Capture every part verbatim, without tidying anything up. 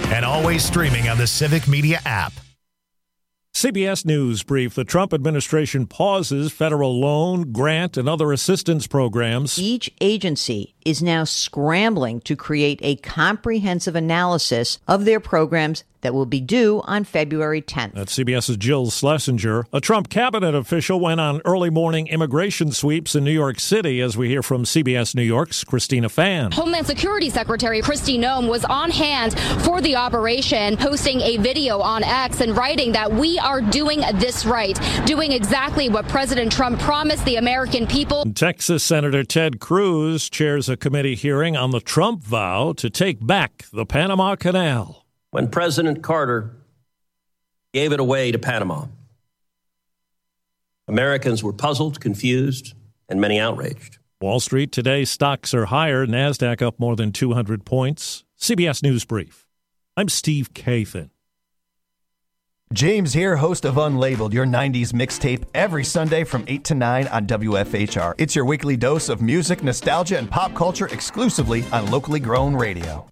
and always streaming on the Civic Media app. C B S News brief. The Trump administration pauses federal loan, grant, and other assistance programs. Each agency is now scrambling to create a comprehensive analysis of their programs that will be due on February tenth. That's CBS's Jill Schlesinger. A Trump cabinet official went on early morning immigration sweeps in New York City, as we hear from C B S New York's Christina Fan. Homeland Security Secretary Kristi Noem was on hand for the operation, posting a video on X and writing that we are doing this right, doing exactly what President Trump promised the American people. Texas Senator Ted Cruz chairs a committee hearing on the Trump vow to take back the Panama Canal. When President Carter gave it away to Panama, Americans were puzzled, confused, and many outraged. Wall Street today, stocks are higher. NASDAQ up more than two hundred points. C B S News Brief. I'm Steve Kathan. James here, host of Unlabeled, your nineties mixtape, every Sunday from eight to nine on W F H R. It's your weekly dose of music, nostalgia, and pop culture exclusively on locally grown radio.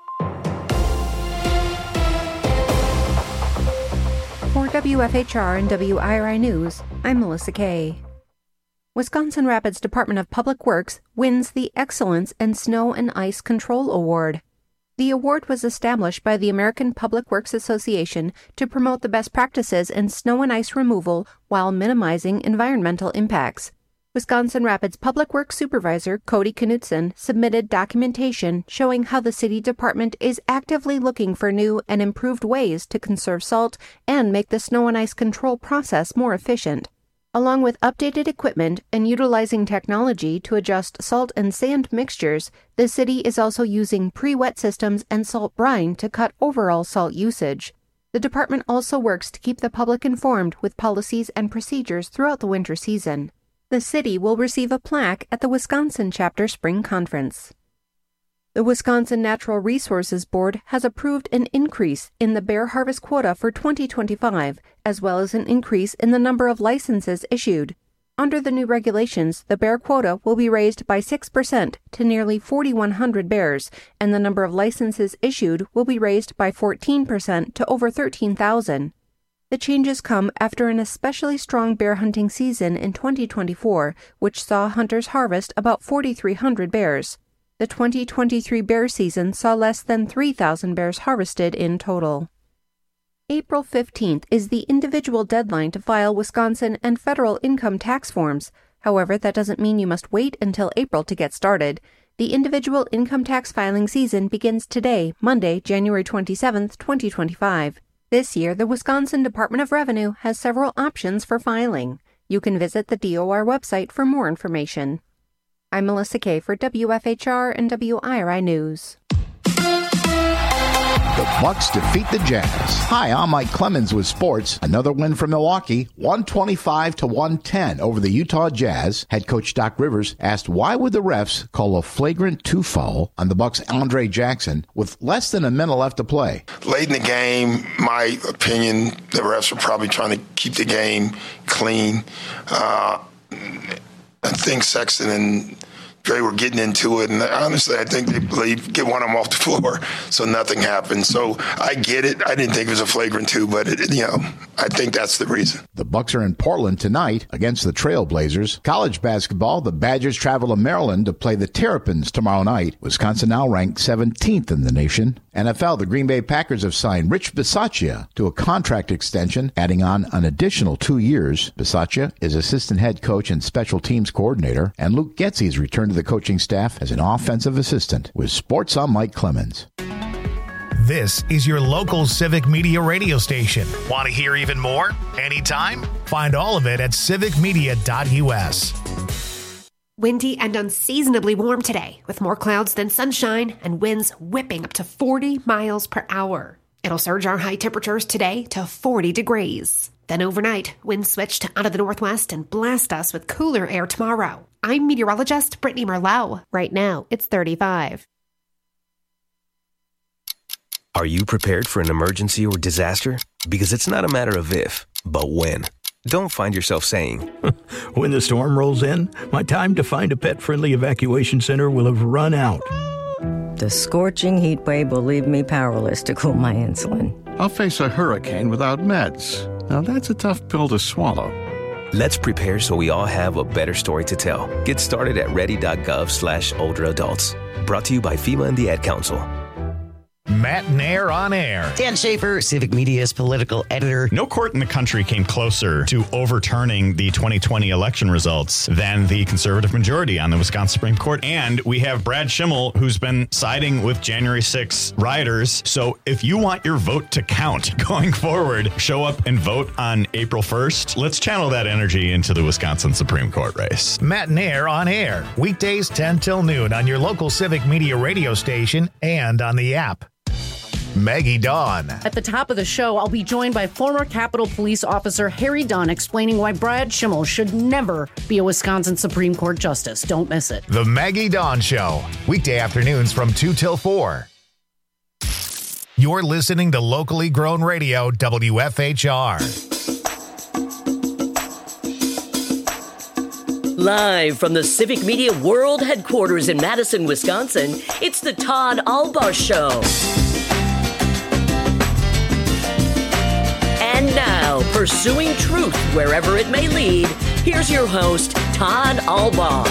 For W F H R and W I R I News, I'm Melissa Kay. Wisconsin Rapids Department of Public Works wins the Excellence in Snow and Ice Control Award. The award was established by the American Public Works Association to promote the best practices in snow and ice removal while minimizing environmental impacts. Wisconsin Rapids Public Works Supervisor Cody Knutson submitted documentation showing how the city department is actively looking for new and improved ways to conserve salt and make the snow and ice control process more efficient. Along with updated equipment and utilizing technology to adjust salt and sand mixtures, the city is also using pre-wet systems and salt brine to cut overall salt usage. The department also works to keep the public informed with policies and procedures throughout the winter season. The city will receive a plaque at the Wisconsin Chapter Spring Conference. The Wisconsin Natural Resources Board has approved an increase in the bear harvest quota for twenty twenty-five, as well as an increase in the number of licenses issued. Under the new regulations, the bear quota will be raised by six percent to nearly four thousand one hundred bears, and the number of licenses issued will be raised by fourteen percent to over thirteen thousand. The changes come after an especially strong bear hunting season in twenty twenty-four, which saw hunters harvest about four thousand three hundred bears. The twenty twenty-three bear season saw less than three thousand bears harvested in total. April fifteenth is the individual deadline to file Wisconsin and federal income tax forms. However, that doesn't mean you must wait until April to get started. The individual income tax filing season begins today, Monday, January twenty-seventh, twenty twenty-five. This year, the Wisconsin Department of Revenue has several options for filing. You can visit the D O R website for more information. I'm Melissa Kay for W F H R and W I R I News. The Bucks defeat the Jazz. Hi, I'm Mike Clemens with sports. Another win for Milwaukee, one twenty-five to one ten over the Utah Jazz. Head coach Doc Rivers asked why would the refs call a flagrant two foul on the Bucks' Andre Jackson with less than a minute left to play. Late in the game, my opinion, the refs were probably trying to keep the game clean. Uh, I think Sexton and Dre were getting into it, and honestly, I think they believe get one of them off the floor, so nothing happened. So I get it. I didn't think it was a flagrant two, but it, you know, I think that's the reason. The Bucks are in Portland tonight against the Trailblazers. College basketball, the Badgers travel to Maryland to play the Terrapins tomorrow night. Wisconsin now ranked seventeenth in the nation. N F L, the Green Bay Packers have signed Rich Bisaccia to a contract extension, adding on an additional two years. Bisaccia is assistant head coach and special teams coordinator, and Luke Getsy's returned to the coaching staff as an offensive assistant. With sports, I'm Mike Clemens. This is your local Civic Media radio station. Want to hear even more? Anytime? Find all of it at civic media dot u s. Windy and unseasonably warm today, with more clouds than sunshine and winds whipping up to forty miles per hour. It'll surge our high temperatures today to forty degrees. Then overnight, winds switch to out of the northwest and blast us with cooler air tomorrow. I'm meteorologist Brittany Merlot. Right now, it's thirty-five. Are you prepared for an emergency or disaster? Because it's not a matter of if, but when. Don't find yourself saying, when the storm rolls in, my time to find a pet-friendly evacuation center will have run out. The scorching heat wave will leave me powerless to cool my insulin. I'll face a hurricane without meds. Now that's a tough pill to swallow. Let's prepare so we all have a better story to tell. Get started at ready.gov slash older adults. Brought to you by FEMA and the Ad Council. Matt Nair on air. Dan Schaefer, Civic Media's political editor. No court in the country came closer to overturning the twenty twenty election results than the conservative majority on the Wisconsin Supreme Court. And we have Brad Schimmel, who's been siding with January sixth rioters. So if you want your vote to count going forward, show up and vote on April first. Let's channel that energy into the Wisconsin Supreme Court race. Matt Nair on air. Weekdays ten till noon on your local Civic Media radio station and on the app. Maggie Dawn. At the top of the show, I'll be joined by former Capitol Police Officer Harry Dunn explaining why Brad Schimmel should never be a Wisconsin Supreme Court justice. Don't miss it. The Maggie Dawn Show. Weekday afternoons from two till four. You're listening to locally grown radio, W F H R. Live from the Civic Media World Headquarters in Madison, Wisconsin, it's the Todd Albaugh Show. And now, pursuing truth wherever it may lead, here's your host, Todd Albaugh.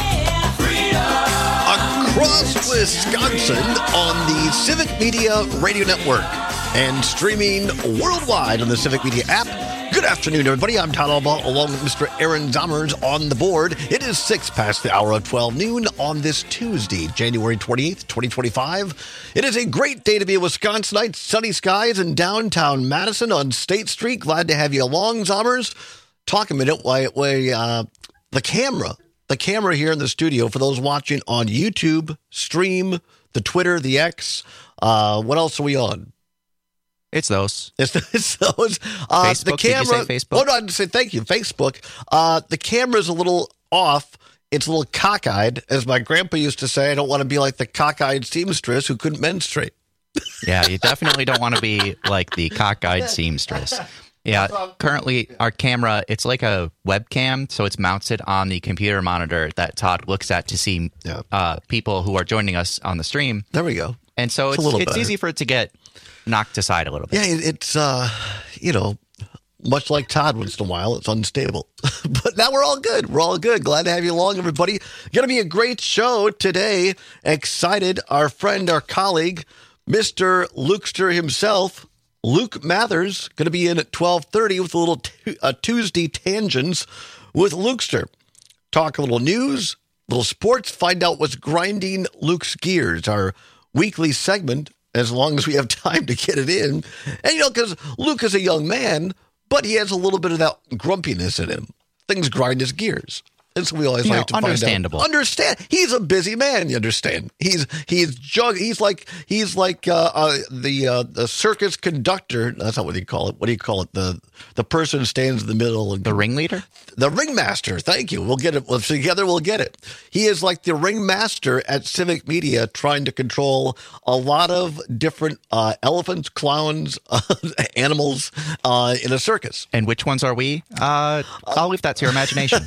Across Wisconsin on the Civic Media Radio Network and streaming worldwide on the Civic Media app. Good afternoon, everybody. I'm Todd Albaugh, along with Mister Aaron Zommers on the board. It is six past the hour of twelve noon on this Tuesday, January twenty-eighth, twenty twenty-five. It is a great day to be a Wisconsinite. Sunny skies in downtown Madison on State Street. Glad to have you along, Zommers. Talk a minute why, why uh, the camera, the camera here in the studio for those watching on YouTube, Stream, the Twitter, the X. Uh, what else are we on? It's those. It's, it's those. Uh, Facebook, the camera. did you say Facebook? Oh, no, I didn't say thank you. Facebook. Uh, the camera's a little off. It's a little cockeyed. As my grandpa used to say, I don't want to be like the cockeyed seamstress who couldn't menstruate. Yeah, you definitely don't want to be like the cockeyed seamstress. Yeah, currently our camera, it's like a webcam, so it's mounted on the computer monitor that Todd looks at to see yeah. uh, people who are joining us on the stream. There we go. And so it's, it's, it's, it's easy for it to get knocked aside a little bit. Yeah, it's, uh, you know, much like Todd once in a while, it's unstable. But now we're all good. We're all good. Glad to have you along, everybody. Going to be a great show today. Excited. Our friend, our colleague, Mister Lukester himself, Luke Mathers, going to be in at twelve thirty with a little t- uh, Tuesday Tangents with Lukester. Talk a little news, little sports, find out what's grinding Luke's gears. Our weekly segment, as long as we have time to get it in. And, you know, because Luke is a young man, but he has a little bit of that grumpiness in him. Things grind his gears. And so we always you like know, to understandable. find out. Understand. He's a busy man, you understand. He's he's jug he's like he's like uh, uh, the uh, the circus conductor. That's not what you call it. What do you call it? The the person who stands in the middle. And, the ringleader? The ringmaster. Thank you. We'll get it. Well, together we'll get it. He is like the ringmaster at Civic Media, trying to control a lot of different uh, elephants, clowns, uh, animals uh, in a circus. And which ones are we? Uh, I'll leave that to your imagination.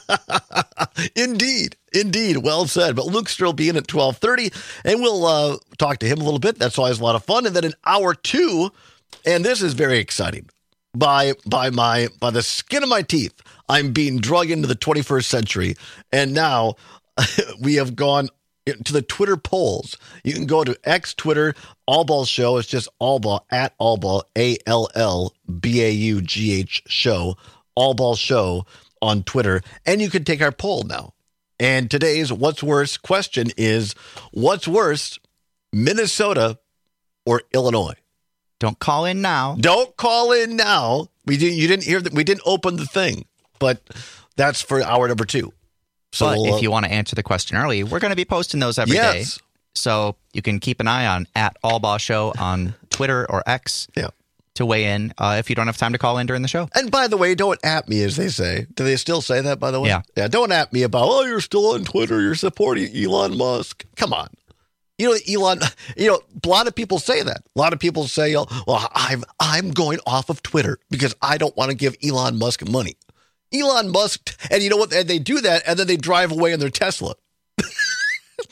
Indeed. Indeed. Well said. But Luke's will be in at twelve thirty, and we'll uh, talk to him a little bit. That's always a lot of fun. And then in hour two, and this is very exciting, by by my by the skin of my teeth, I'm being drug into the twenty-first century. And now we have gone to the Twitter polls. You can go to X, Twitter, Albaugh Show. It's just Albaugh, at Albaugh, A L L B A U G H Show, Albaugh Show on Twitter. And you can take our poll now. And today's What's Worse question is, what's worse, Minnesota or Illinois? Don't call in now. Don't call in now. We didn't. You didn't hear that. We didn't open the thing, but that's for hour number two. So but we'll, if you want to answer the question early, we're going to be posting those every yes. day. So you can keep an eye on at Albaugh Show on Twitter or X yeah. to weigh in uh, if you don't have time to call in during the show. And by the way, don't at me, as they say. Do they still say that, by the way? Yeah. Yeah. Don't at me about, oh, you're still on Twitter. You're supporting Elon Musk. Come on. You know, Elon, you know, a lot of people say that. A lot of people say, oh, well, I'm, I'm going off of Twitter because I don't want to give Elon Musk money. Elon Musk, and you know what? And they do that, and then they drive away in their Tesla.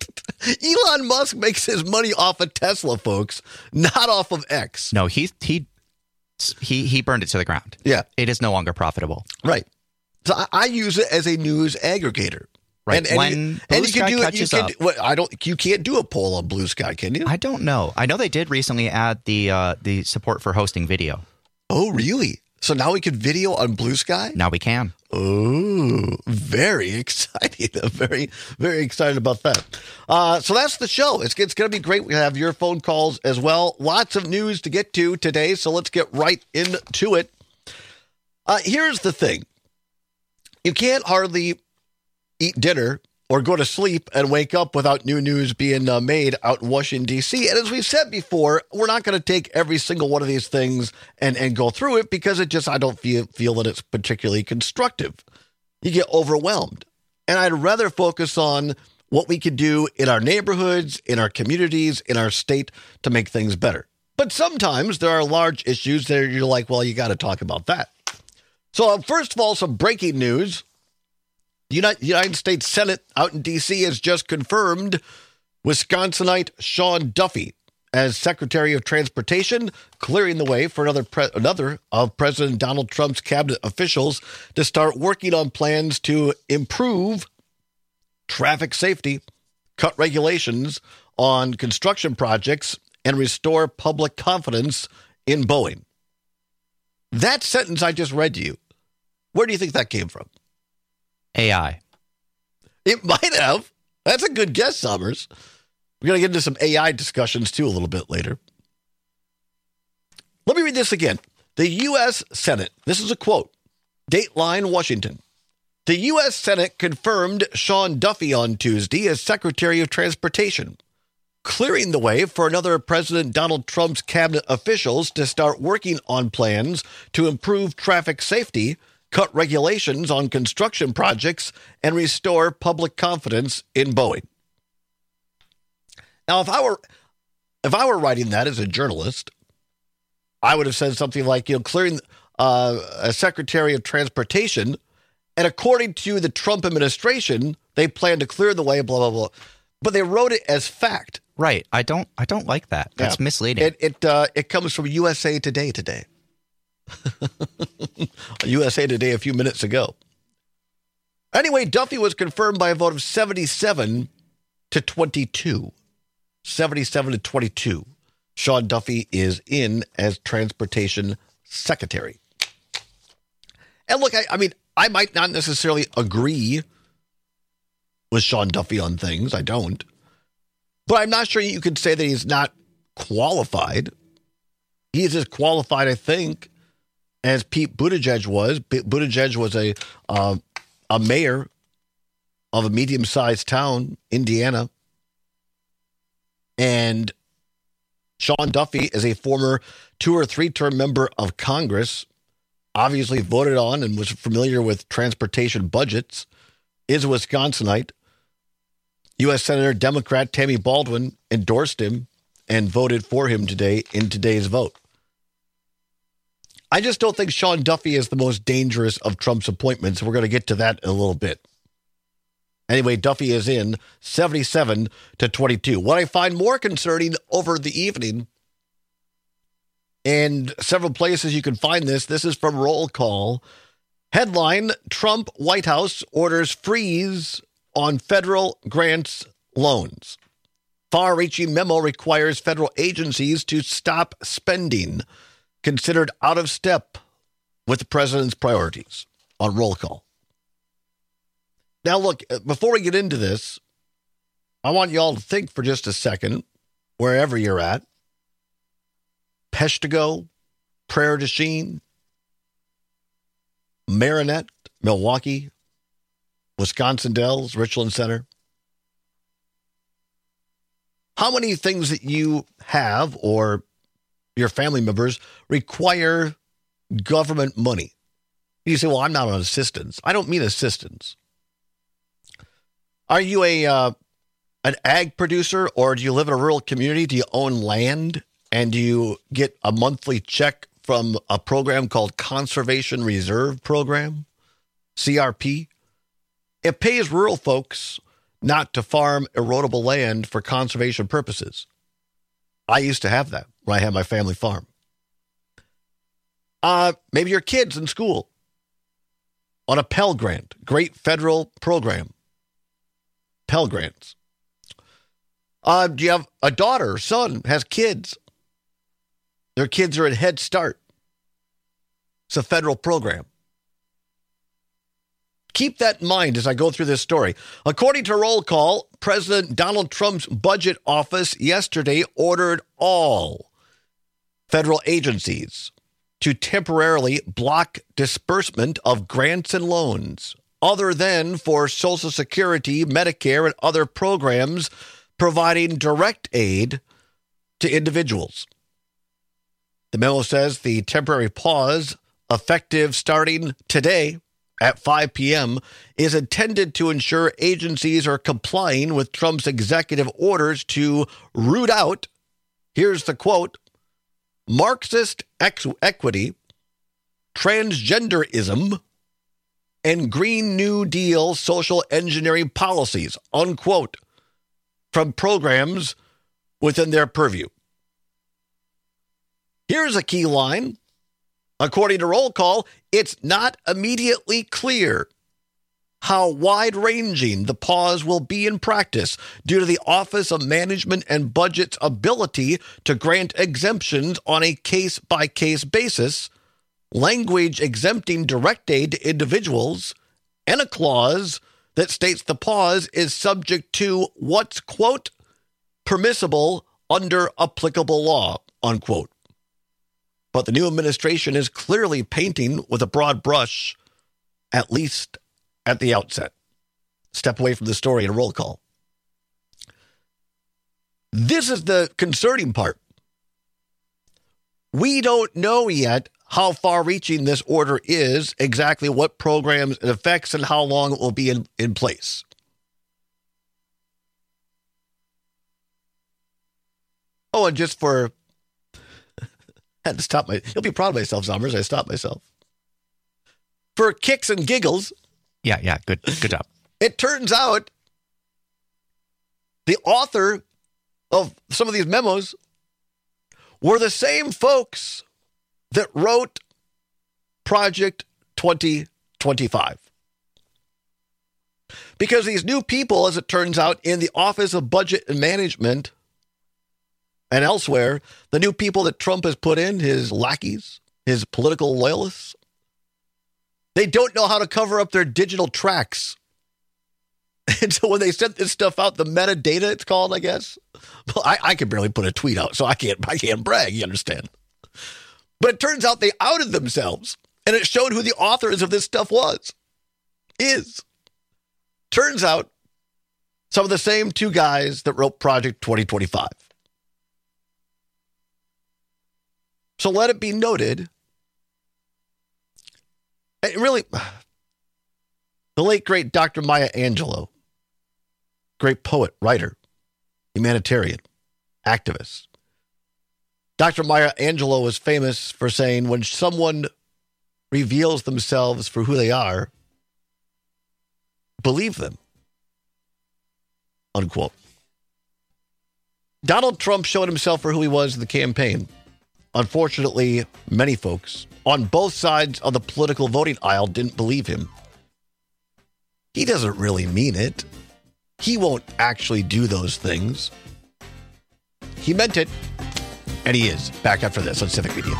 Elon Musk makes his money off of Tesla, folks, not off of X. No, he he he he burned it to the ground. Yeah. It is no longer profitable. Right. So I, I use it as a news aggregator. Right. And, and when you, Blue and you Sky can do it. You catches can, up, do- well, I don't. You can't do a poll on Blue Sky, can you? I don't know. I know they did recently add the uh, the support for hosting video. Oh, really? So now we can video on Blue Sky? Now we can. Oh, very exciting. I'm very, very excited about that. Uh, so that's the show. It's, it's going to be great. We have your phone calls as well. Lots of news to get to today, so let's get right into it. Uh, here's the thing. You can't hardly eat dinner or go to sleep and wake up without new news being uh, made out in Washington, D C. And as we've said before, we're not going to take every single one of these things and, and go through it because it just, I don't feel, feel that it's particularly constructive. You get overwhelmed. And I'd rather focus on what we could do in our neighborhoods, in our communities, in our state to make things better. But sometimes there are large issues that you're like, well, you got to talk about that. So uh, first of all, some breaking news. The United States Senate out in D C has just confirmed Wisconsinite Sean Duffy as Secretary of Transportation, clearing the way for another pre- another of President Donald Trump's cabinet officials to start working on plans to improve traffic safety, cut regulations on construction projects, and restore public confidence in Boeing. That sentence I just read to you, where do you think that came from? A I. It might have. That's a good guess, Summers. We're going to get into some A I discussions, too, a little bit later. Let me read this again. The U S Senate, this is a quote, Dateline, Washington. The U S Senate confirmed Sean Duffy on Tuesday as Secretary of Transportation, clearing the way for another of President Donald Trump's cabinet officials to start working on plans to improve traffic safety, cut regulations on construction projects, and restore public confidence in Boeing. Now, if I were if I were writing that as a journalist, I would have said something like, you know, clearing uh, a Secretary of Transportation, and according to the Trump administration, they plan to clear the way, blah, blah, blah. But they wrote it as fact. Right. I don't I don't like that. That's Yeah. misleading. It it, uh, it comes from U S A Today today. U S A Today a few minutes ago. Anyway, Duffy was confirmed by a vote of seventy-seven to twenty-two. seventy-seven to twenty-two. Sean Duffy is in as Transportation Secretary. And look, I, I mean, I might not necessarily agree with Sean Duffy on things. I don't. But I'm not sure you could say that he's not qualified. He is as qualified, I think, as Pete Buttigieg was. Buttigieg was a uh, a mayor of a medium-sized town, Indiana. And Sean Duffy is a former two- or three-term member of Congress, obviously voted on and was familiar with transportation budgets, is a Wisconsinite. U S Senator Democrat Tammy Baldwin endorsed him and voted for him today in today's vote. I just don't think Sean Duffy is the most dangerous of Trump's appointments. We're going to get to that in a little bit. Anyway, Duffy is in seventy-seven to twenty-two. What I find more concerning over the evening, and several places you can find this, this is from Roll Call. Headline, Trump White House orders freeze on federal grants loans. Far-reaching memo requires federal agencies to stop spending, considered out of step with the president's priorities, on Roll Call. Now, look, before we get into this, I want you all to think for just a second, wherever you're at. Peshtigo, Prairie du Chien, Marinette, Milwaukee, Wisconsin Dells, Richland Center. How many things that you have or your family members require government money? You say, well, I'm not on assistance. I don't mean assistance. Are you a uh, an ag producer, or do you live in a rural community? Do you own land, and do you get a monthly check from a program called Conservation Reserve Program, C R P? It pays rural folks not to farm erodible land for conservation purposes. I used to have that when I had my family farm. Uh, maybe your kids in school on a Pell Grant, great federal program. Pell Grants. Uh, do you have a daughter or son has kids? Their kids are at Head Start. It's a federal program. Keep that in mind as I go through this story. According to roll call, President Donald Trump's budget office yesterday ordered all federal agencies to temporarily block disbursement of grants and loans other than for Social Security, Medicare, and other programs providing direct aid to individuals. The memo says the temporary pause, effective starting today at five p.m., is intended to ensure agencies are complying with Trump's executive orders to root out, here's the quote, Marxist ex- equity, transgenderism, and Green New Deal social engineering policies, unquote, from programs within their purview. Here's a key line. According to roll call, it's not immediately clear how wide-ranging the pause will be in practice due to the Office of Management and Budget's ability to grant exemptions on a case-by-case basis, language exempting direct aid to individuals, and a clause that states the pause is subject to what's, quote, permissible under applicable law, unquote. But the new administration is clearly painting with a broad brush, at least at the outset. Step away from the story and roll call. This is the concerning part. We don't know yet how far-reaching this order is, exactly what programs it affects, and how long it will be in, in place. Oh, and just for... I had to stop my... You'll be proud of myself, Summers. I stopped myself. For kicks and giggles... Yeah, yeah, good, good job. It turns out the author of some of these memos were the same folks that wrote Project twenty twenty-five. Because these new people, as it turns out, in the Office of Budget and Management and elsewhere, the new people that Trump has put in, his lackeys, his political loyalists, they don't know how to cover up their digital tracks. And so when they sent this stuff out, the metadata it's called, I guess. Well, I, I can barely put a tweet out, so I can't I can't brag, you understand. But it turns out they outed themselves, and it showed who the authors of this stuff was. Is. Turns out, some of the same two guys that wrote Project twenty twenty-five. So let it be noted, and really, the late, great Doctor Maya Angelou, great poet, writer, humanitarian, activist. Doctor Maya Angelou was famous for saying, when someone reveals themselves for who they are, believe them, unquote. Donald Trump showed himself for who he was in the campaign. Unfortunately, many folks on both sides of the political voting aisle didn't believe him. He doesn't really mean it. He won't actually do those things. He meant it, and he is. Back after this on Civic Media.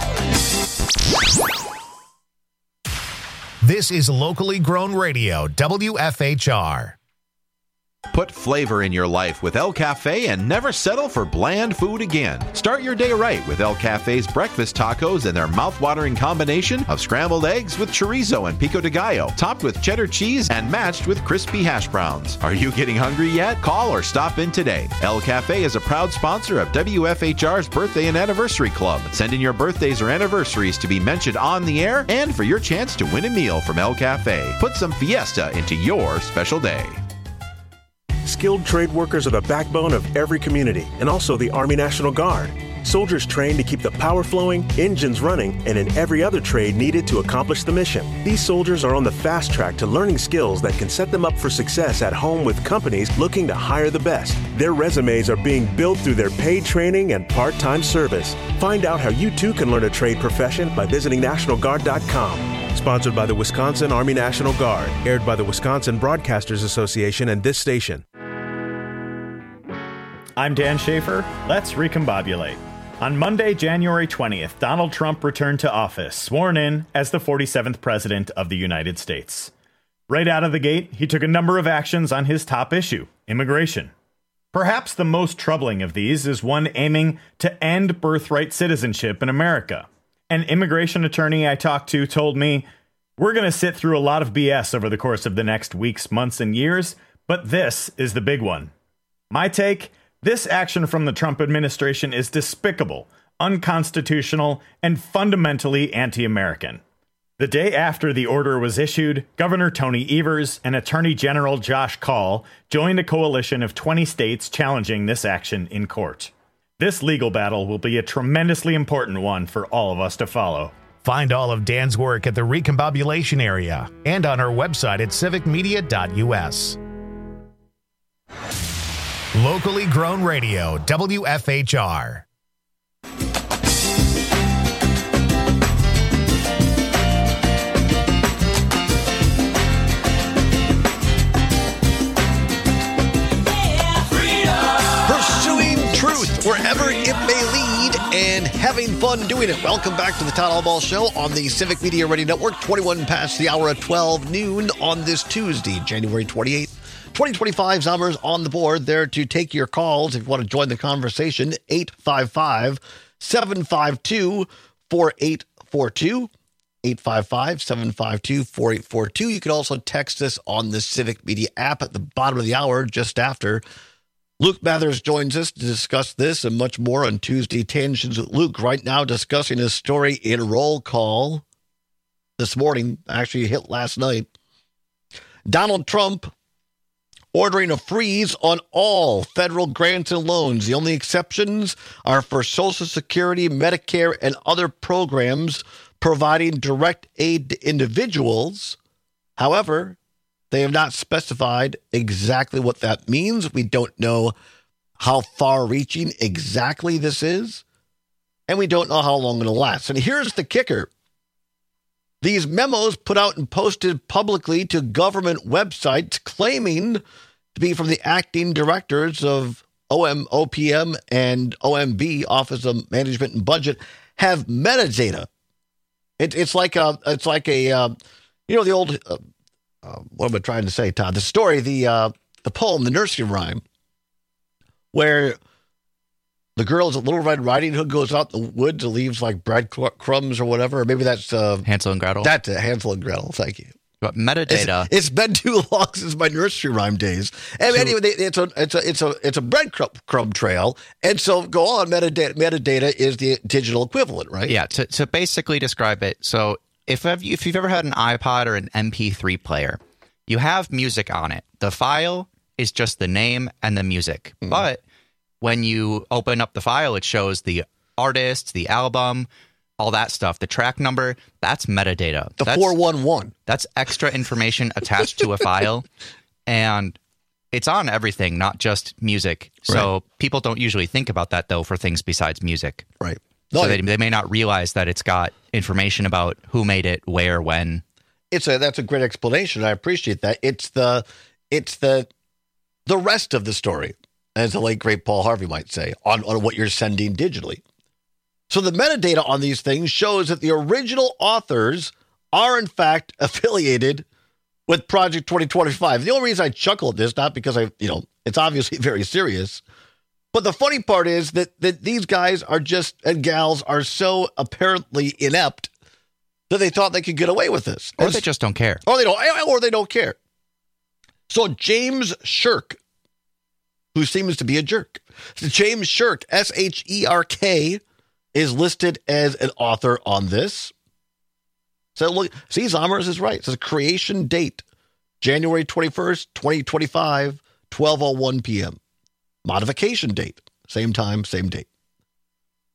This is locally grown radio, W F H R. Put flavor in your life with El Cafe and never settle for bland food again. Start your day right with El Cafe's breakfast tacos and their mouth-watering combination of scrambled eggs with chorizo and pico de gallo, topped with cheddar cheese and matched with crispy hash browns. Are you getting hungry yet? Call or stop in today. El Cafe is a proud sponsor of W F H R's Birthday and Anniversary Club. Send in your birthdays or anniversaries to be mentioned on the air and for your chance to win a meal from El Cafe. Put some fiesta into your special day. Skilled trade workers are the backbone of every community, and also the Army National Guard. Soldiers train to keep the power flowing, engines running, and in every other trade needed to accomplish the mission. These soldiers are on the fast track to learning skills that can set them up for success at home with companies looking to hire the best. Their resumes are being built through their paid training and part-time service. Find out how you too can learn a trade profession by visiting National Guard dot com. Sponsored by the Wisconsin Army National Guard. Aired by the Wisconsin Broadcasters Association and this station. I'm Dan Schaefer. Let's recombobulate. On Monday, January twentieth, Donald Trump returned to office, sworn in as the forty-seventh President of the United States. Right out of the gate, he took a number of actions on his top issue, immigration. Perhaps the most troubling of these is one aiming to end birthright citizenship in America. An immigration attorney I talked to told me, "We're going to sit through a lot of B S over the course of the next weeks, months, and years, but this is the big one." My take? This action from the Trump administration is despicable, unconstitutional, and fundamentally anti-American. The day after the order was issued, Governor Tony Evers and Attorney General Josh Kaul joined a coalition of twenty states challenging this action in court. This legal battle will be a tremendously important one for all of us to follow. Find all of Dan's work at the Recombobulation area and on our website at civic media dot u s. Locally grown radio, W F H R. Pursuing truth wherever it may lead and having fun doing it. Welcome back to the Todd Albaugh Show on the Civic Media Radio Network, twenty-one past the hour of twelve noon on this Tuesday, January twenty-eighth. twenty twenty-five Zommers on the board there to take your calls if you want to join the conversation. eight five five, seven five two, four eight four two. eight five five, seven five two, four eight four two. You can also text us on the Civic Media app at the bottom of the hour just after. Luke Mathers joins us to discuss this and much more on Tuesday Tangents with Luke. Right now discussing his story in Roll Call this morning. Actually hit last night. Donald Trump ordering a freeze on all federal grants and loans. The only exceptions are for Social Security, Medicare, and other programs providing direct aid to individuals. However, they have not specified exactly what that means. We don't know how far-reaching exactly this is, and we don't know how long it'll last. And here's the kicker. These memos put out and posted publicly to government websites claiming to be from the acting directors of O M O P M and O M B, Office of Management and Budget, have metadata. It, it's like a, it's like a, uh, you know, the old, uh, uh, what am I trying to say, Todd? The story, the uh, the poem, the nursery rhyme, where the girl is a Little Red Riding Hood, goes out in the woods and leaves like breadcrumbs or whatever. Or maybe that's uh, Hansel and Gretel. That's it, Hansel and Gretel. Thank you. But metadata. It's, it's been too long since my nursery rhyme days. And so, anyway, it's a it's a it's a it's a breadcrumb trail, and so go on. Metadata metadata is the digital equivalent, right? Yeah. To to basically describe it, so if if you've ever had an iPod or an M P three player, you have music on it. The file is just the name and the music, mm. but when you open up the file, it shows the artist, the album, all that stuff. The track number, that's metadata. The four one one. That's extra information attached to a file. And it's on everything, not just music. So right. People don't usually think about that, though, for things besides music. Right. No, so they, they may not realize that it's got information about who made it, where, when. It's a That's a great explanation. I appreciate that. It's the it's the the rest of the story, as the late, great Paul Harvey might say, on, on what you're sending digitally. So the metadata on these things shows that the original authors are, in fact, affiliated with Project twenty twenty-five. The only reason I chuckle at this, not because I, you know, it's obviously very serious, but the funny part is that, that these guys are just, and gals are so apparently inept that they thought they could get away with this. Or they just don't care. Or they don't, or they don't care. So James Shirk, who seems to be a jerk. So James Shirk, S H E R K, is listed as an author on this. So look, see, Zommers is right. It says creation date, January twenty-first, twenty twenty-five, twelve oh one p.m. Modification date, same time, same date.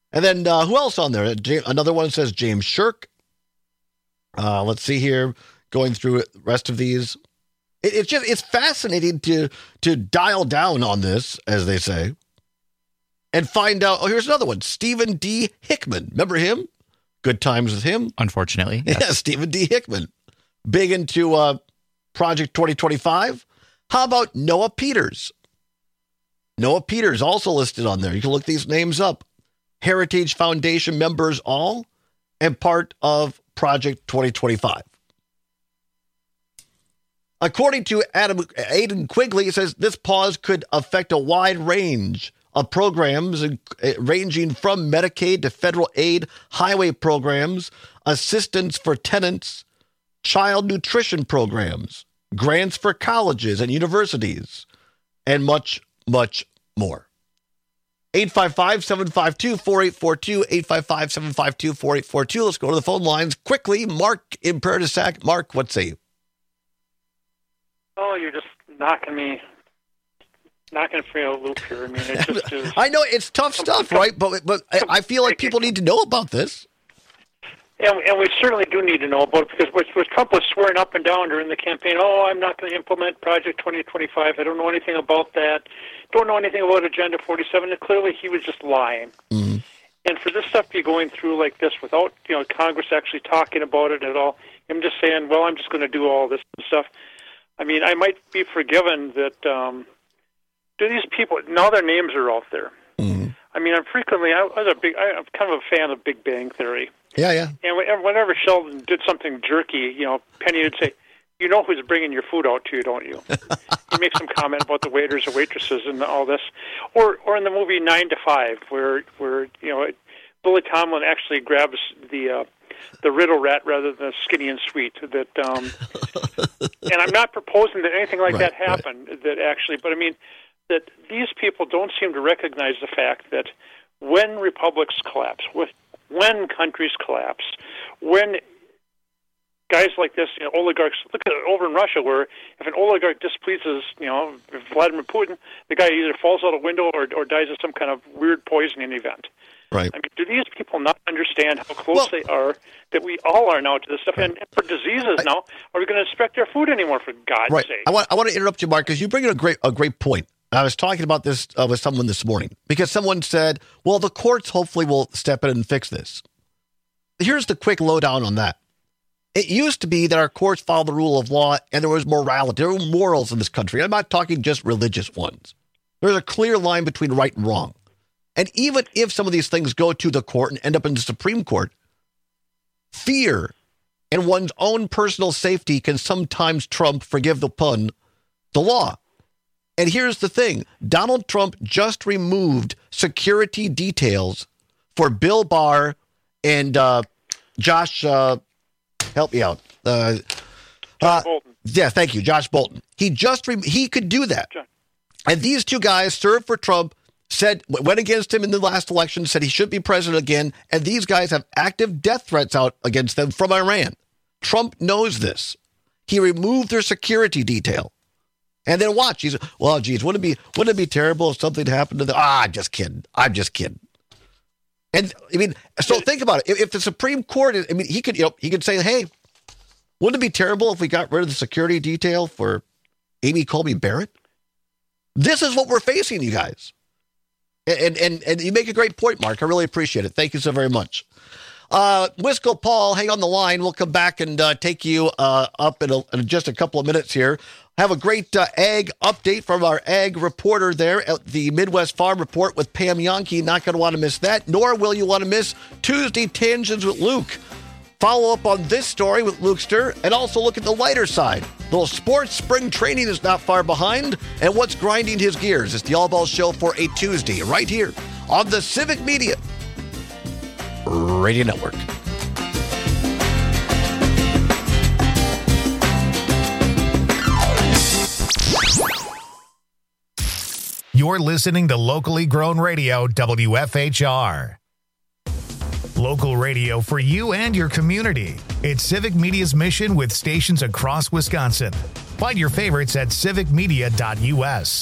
And then uh, who else on there? James, another one says James Shirk. Uh, let's see here, going through the rest of these. It, it's just it's fascinating to to dial down on this, as they say, and find out. Oh, here's another one, Stephen D. Hickman. Remember him? Good times with him. Unfortunately, yes. Yeah, Stephen D. Hickman, big into uh, Project twenty twenty-five. How about Noah Peters? Noah Peters also listed on there. You can look these names up. Heritage Foundation members all, and part of Project twenty twenty-five. According to Adam Aidan Quigley, he says this pause could affect a wide range of programs ranging from Medicaid to federal aid, highway programs, assistance for tenants, child nutrition programs, grants for colleges and universities, and much, much more. eight five five, seven five two, four eight four two, eight five five, seven five two, four eight four two. Let's go to the phone lines quickly. Mark in Prairie du Sac. Mark, what say you? Oh, you're just knocking me, knocking for a loop here. I mean, it just is. I know it's tough stuff, right? But but I feel like people need to know about this. And, and we certainly do need to know about it, because what, what Trump was swearing up and down during the campaign, oh, I'm not going to implement Project twenty twenty-five. I don't know anything about that. Don't know anything about Agenda forty-seven. And clearly he was just lying. Mm-hmm. And for this stuff to be going through like this without, you know, Congress actually talking about it at all, him just saying, well, I'm just going to do all this stuff. I mean, I might be forgiven that, um, do these people, now their names are out there. Mm-hmm. I mean, I'm frequently, I was a big, I'm kind of a fan of Big Bang Theory. Yeah, yeah. And whenever Sheldon did something jerky, you know, Penny would say, you know who's bringing your food out to you, don't you? He makes some comment about the waiters and waitresses and all this. Or or in the movie Nine to Five, where, where you know, Billy Tomlin actually grabs the uh, the riddle rat rather than skinny and sweet. That, um, and I'm not proposing that anything like Right, that happen, right. that actually, but I mean, that these people don't seem to recognize the fact that when republics collapse, with when countries collapse, when guys like this, you know, oligarchs, look at it over in Russia, where if an oligarch displeases, you know, Vladimir Putin, the guy either falls out a window or, or dies of some kind of weird poisoning event. Right. I mean, do these people not understand how close well, they are, that we all are now to this stuff? And for diseases I, now, are we going to inspect our food anymore, for God's right. sake? I want, I want to interrupt you, Mark, because you bring in a great, a great point. I was talking about this uh, with someone this morning, because someone said, well, the courts hopefully will step in and fix this. Here's the quick lowdown on that. It used to be that our courts followed the rule of law and there was morality. There were morals in this country. I'm not talking just religious ones. There's a clear line between right and wrong. And even if some of these things go to the court and end up in the Supreme Court, fear and one's own personal safety can sometimes trump, forgive the pun, the law. And here's the thing. Donald Trump just removed security details for Bill Barr and uh, Josh, uh, help me out. Uh, Josh uh, Bolton. Yeah, thank you, Josh Bolton. He just, re- he could do that. John. And these two guys served for Trump, said, went against him in the last election, said he should be president again. And these guys have active death threats out against them from Iran. Trump knows this. He removed their security detail. And then watch. He's, well, geez, wouldn't it be, wouldn't it be terrible if something happened to them? Ah, I'm just kidding. I'm just kidding. And I mean, so think about it. If, if the Supreme Court, I mean, he could, you know, he could say, hey, wouldn't it be terrible if we got rid of the security detail for Amy Coney Barrett? This is what we're facing, you guys. And and and you make a great point, Mark. I really appreciate it. Thank you so very much. Uh, Wisco Paul, hang on the line. We'll come back and uh, take you uh, up in, a, in just a couple of minutes here. Have a great uh, ag update from our ag reporter there at the Midwest Farm Report with Pam Yonke. Not going to want to miss that, nor will you want to miss Tuesday Tangents with Luke. Follow up on this story with Lukester, and also look at the lighter side. Little sports spring training is not far behind, and what's grinding his gears. It's the All Ball Show for a Tuesday, right here on the Civic Media Radio Network. You're listening to locally grown radio, W F H R. Local radio for you and your community. It's Civic Media's mission with stations across Wisconsin. Find your favorites at civic media dot U S.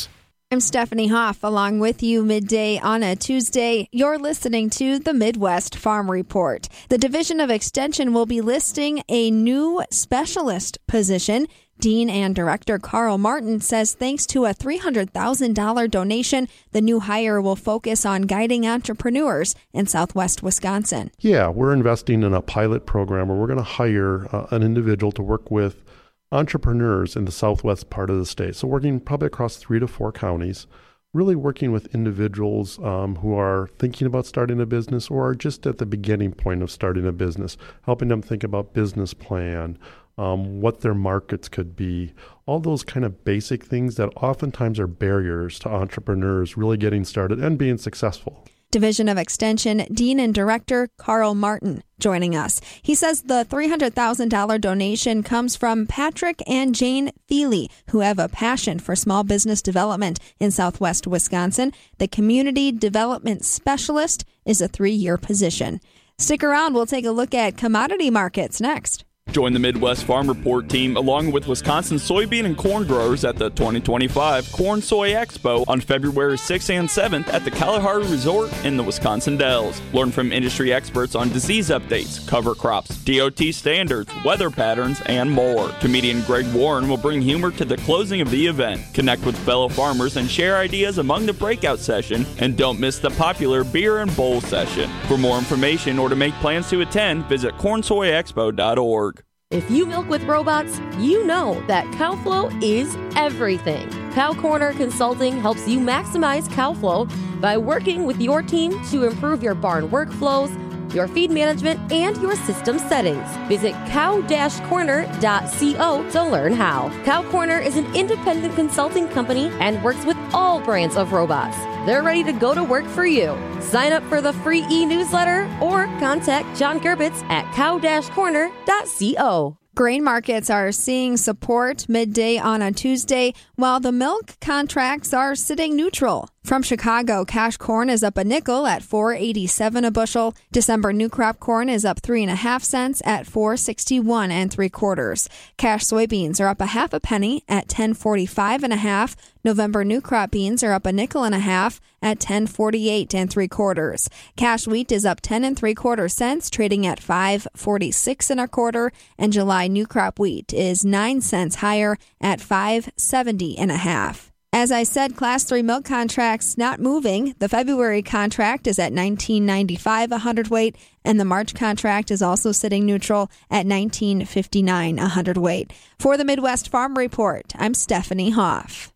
I'm Stephanie Hoff, along with you midday on a Tuesday. You're listening to the Midwest Farm Report. The Division of Extension will be listing a new specialist position. Dean and Director Carl Martin says thanks to a three hundred thousand dollars donation, the new hire will focus on guiding entrepreneurs in southwest Wisconsin. Yeah, we're investing in a pilot program where we're going to hire uh, an individual to work with entrepreneurs in the southwest part of the state. So working probably across three to four counties, really working with individuals um, who are thinking about starting a business or are just at the beginning point of starting a business, helping them think about business plan, um, what their markets could be, all those kind of basic things that oftentimes are barriers to entrepreneurs really getting started and being successful. Division of Extension Dean and Director Carl Martin joining us. He says the three hundred thousand dollars donation comes from Patrick and Jane Thiele, who have a passion for small business development in southwest Wisconsin. The Community Development Specialist is a three-year position. Stick around. We'll take a look at commodity markets next. Join the Midwest Farm Report team along with Wisconsin soybean and corn growers at the twenty twenty-five Corn Soy Expo on February sixth and seventh at the Kalahari Resort in the Wisconsin Dells. Learn from industry experts on disease updates, cover crops, D O T standards, weather patterns, and more. Comedian Greg Warren will bring humor to the closing of the event. Connect with fellow farmers and share ideas among the breakout session, and don't miss the popular beer and bowl session. For more information or to make plans to attend, visit corn soy expo dot org. If you milk with robots, you know that CowFlow is everything. Cow Corner Consulting helps you maximize cow flow by working with your team to improve your barn workflows, your feed management, and your system settings. Visit cow dash corner dot co to learn how. Cow Corner is an independent consulting company and works with all brands of robots. They're ready to go to work for you. Sign up for the free e-newsletter or contact John Gerbitz at cow dash corner dot co. Grain markets are seeing support midday on a Tuesday, while the milk contracts are sitting neutral. From Chicago, cash corn is up a nickel at four eighty-seven a bushel. December new crop corn is up three and a half cents at four sixty-one and three quarters. Cash soybeans are up a half a penny at ten forty-five and a half. November new crop beans are up a nickel and a half at ten forty-eight and three quarters. Cash wheat is up ten and three quarter cents, trading at five forty-six and a quarter. And July new crop wheat is nine cents higher at five seventy and a half. As I said, Class three milk contracts not moving. The February contract is at nineteen ninety-five a hundredweight, and the March contract is also sitting neutral at nineteen fifty-nine a hundredweight. For the Midwest Farm Report, I'm Stephanie Hoff.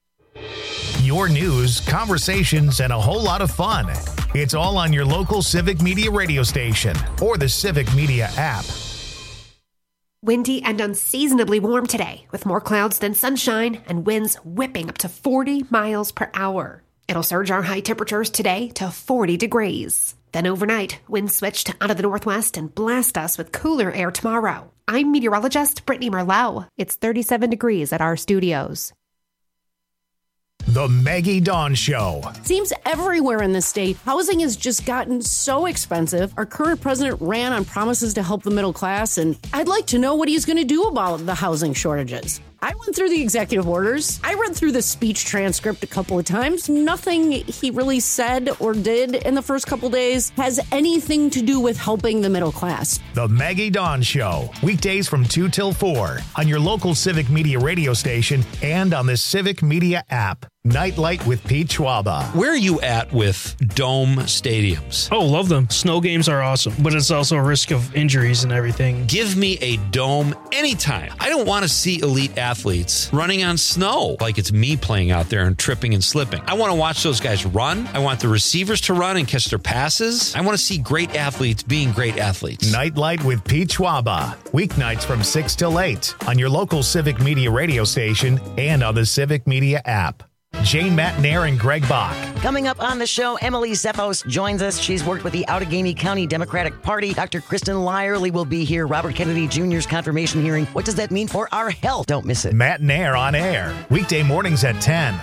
Your news, conversations, and a whole lot of fun. It's all on your local Civic Media radio station or the Civic Media app. Windy and unseasonably warm today, with more clouds than sunshine and winds whipping up to forty miles per hour. It'll surge our high temperatures today to forty degrees. Then overnight, winds switched out of the northwest and blast us with cooler air tomorrow. I'm meteorologist Brittany Merlot. It's thirty-seven degrees at our studios. The Maggie Dawn Show. Seems everywhere in the state, housing has just gotten so expensive. Our current president ran on promises to help the middle class, and I'd like to know what he's going to do about the housing shortages. I went through the executive orders. I read through the speech transcript a couple of times. Nothing he really said or did in the first couple days has anything to do with helping the middle class. The Maggie Dawn Show. Weekdays from two till four on your local Civic Media radio station and on the Civic Media app. Nightlight with Pete Schwaba. Where are you at with dome stadiums? Oh, love them. Snow games are awesome, but it's also a risk of injuries and everything. Give me a dome anytime. I don't want to see elite athletes running on snow like it's me playing out there and tripping and slipping. I want to watch those guys run. I want the receivers to run and catch their passes. I want to see great athletes being great athletes. Nightlight with Pete Schwaba. Weeknights from six till eight on your local Civic Media radio station and on the Civic Media app. Jane Matnair and Greg Bach. Coming up on the show, Emily Zephos joins us. She's worked with the Outagamie County Democratic Party. Doctor Kristen Lyerly will be here. Robert Kennedy Junior's confirmation hearing. What does that mean for our health? Don't miss it. Matnair on air. Weekday mornings at ten.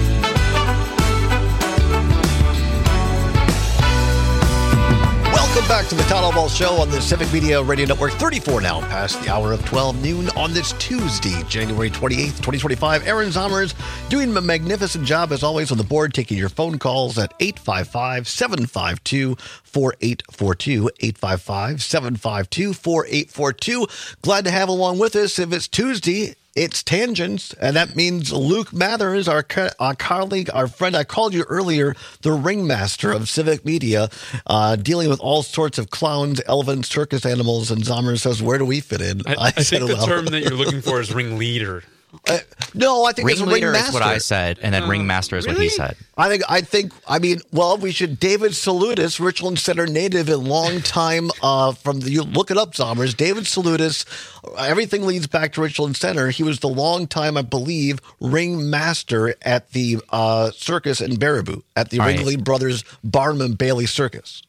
Welcome back to the Todd Albaugh Show on the Civic Media Radio Network. thirty-four now past the hour of twelve noon on this Tuesday, January twenty-eighth, twenty twenty-five. Aaron Zommers doing a magnificent job, as always, on the board, taking your phone calls at eight five five, seven five two, four eight four two, eight five five, seven five two, four eight four two. Glad to have along with us. If it's Tuesday, it's Tangents, and that means Luke Mathers, our, co- our colleague, our friend. I called you earlier, the ringmaster of Civic Media, uh, dealing with all sorts of clowns, elephants, circus animals, and Zommers says, where do we fit in? I, I, I said, think the well. term that you're looking for is ringleader. Uh, no, I think it's ringleader ringmaster. is what I said, and then uh, ringmaster is really? what he said. I think, I think, I mean, well, we should, David Salutis, Richland Center native and long time uh, from the, you look it up, Zommers, David Salutis, everything leads back to Richland Center. He was the long time, I believe, ringmaster at the uh, circus in Baraboo, at the right. Ringling Brothers Barnum and Bailey Circus.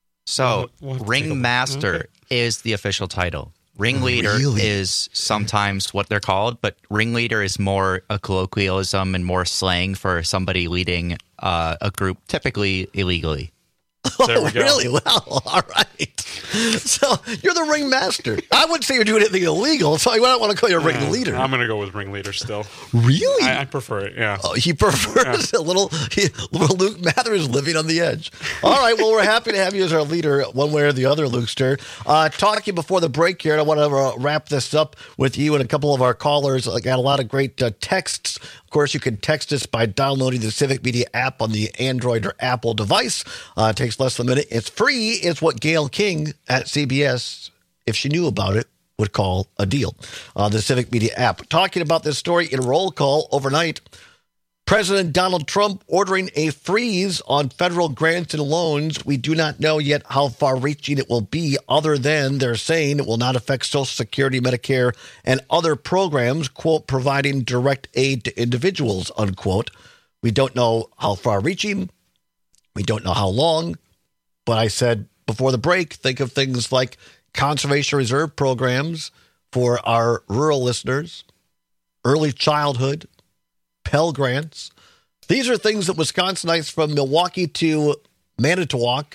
So, we'll ringmaster okay. is the official title. Ringleader really? is sometimes what they're called, but ringleader is more a colloquialism and more slang for somebody leading uh, a group, typically illegally. There we go. Oh, really? Well, all right. So you're the ringmaster. I wouldn't say you're doing anything illegal, so I don't want to call you a ringleader. I'm going to go with ringleader still. Really? I, I prefer it, yeah. Oh, he prefers yeah. a little, he, little Luke Mathers living on the edge. All right, well, we're happy to have you as our leader one way or the other, Lukester. Uh, talking before the break here, and I want to uh, wrap this up with you and a couple of our callers. I got a lot of great uh, texts. Of course, you can text us by downloading the Civic Media app on the Android or Apple device. Uh, it takes less than a minute. It's free. It's what Gail King at C B S, if she knew about it, would call a deal. Uh, the Civic Media app. Talking about this story in roll call overnight, President Donald Trump ordering a freeze on federal grants and loans. We do not know yet how far-reaching it will be, other than they're saying it will not affect Social Security, Medicare, and other programs, quote, providing direct aid to individuals, unquote. We don't know how far-reaching. We don't know how long. But I said before the break, think of things like conservation reserve programs for our rural listeners, early childhood, Pell Grants. These are things that Wisconsinites from Milwaukee to Manitowoc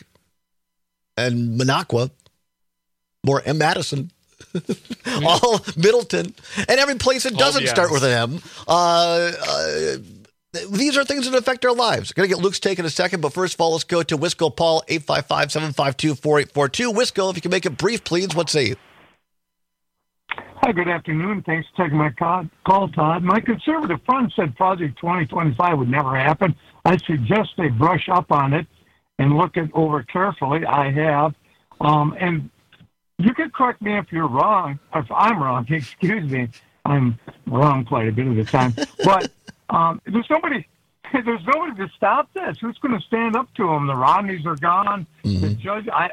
and Minocqua, or M. Madison, all Middleton, and every place that doesn't oh, start with an M. Uh, uh, these are things that affect our lives. Going to get Luke's take in a second, but first of all, let's go to Wisco Paul, eight five five, seven five two, four eight four two. Wisco, if you can make it brief, please. What say you? Hi, good afternoon. Thanks for taking my call, Todd. My conservative friend said Project twenty twenty-five would never happen. I suggest they brush up on it and look it over carefully. I have. Um, and you can correct me if you're wrong, if I'm wrong, excuse me. I'm wrong quite a bit of the time. But um, there's nobody there's nobody to stop this. Who's going to stand up to them? The Rodneys are gone. Mm-hmm. The judge, I...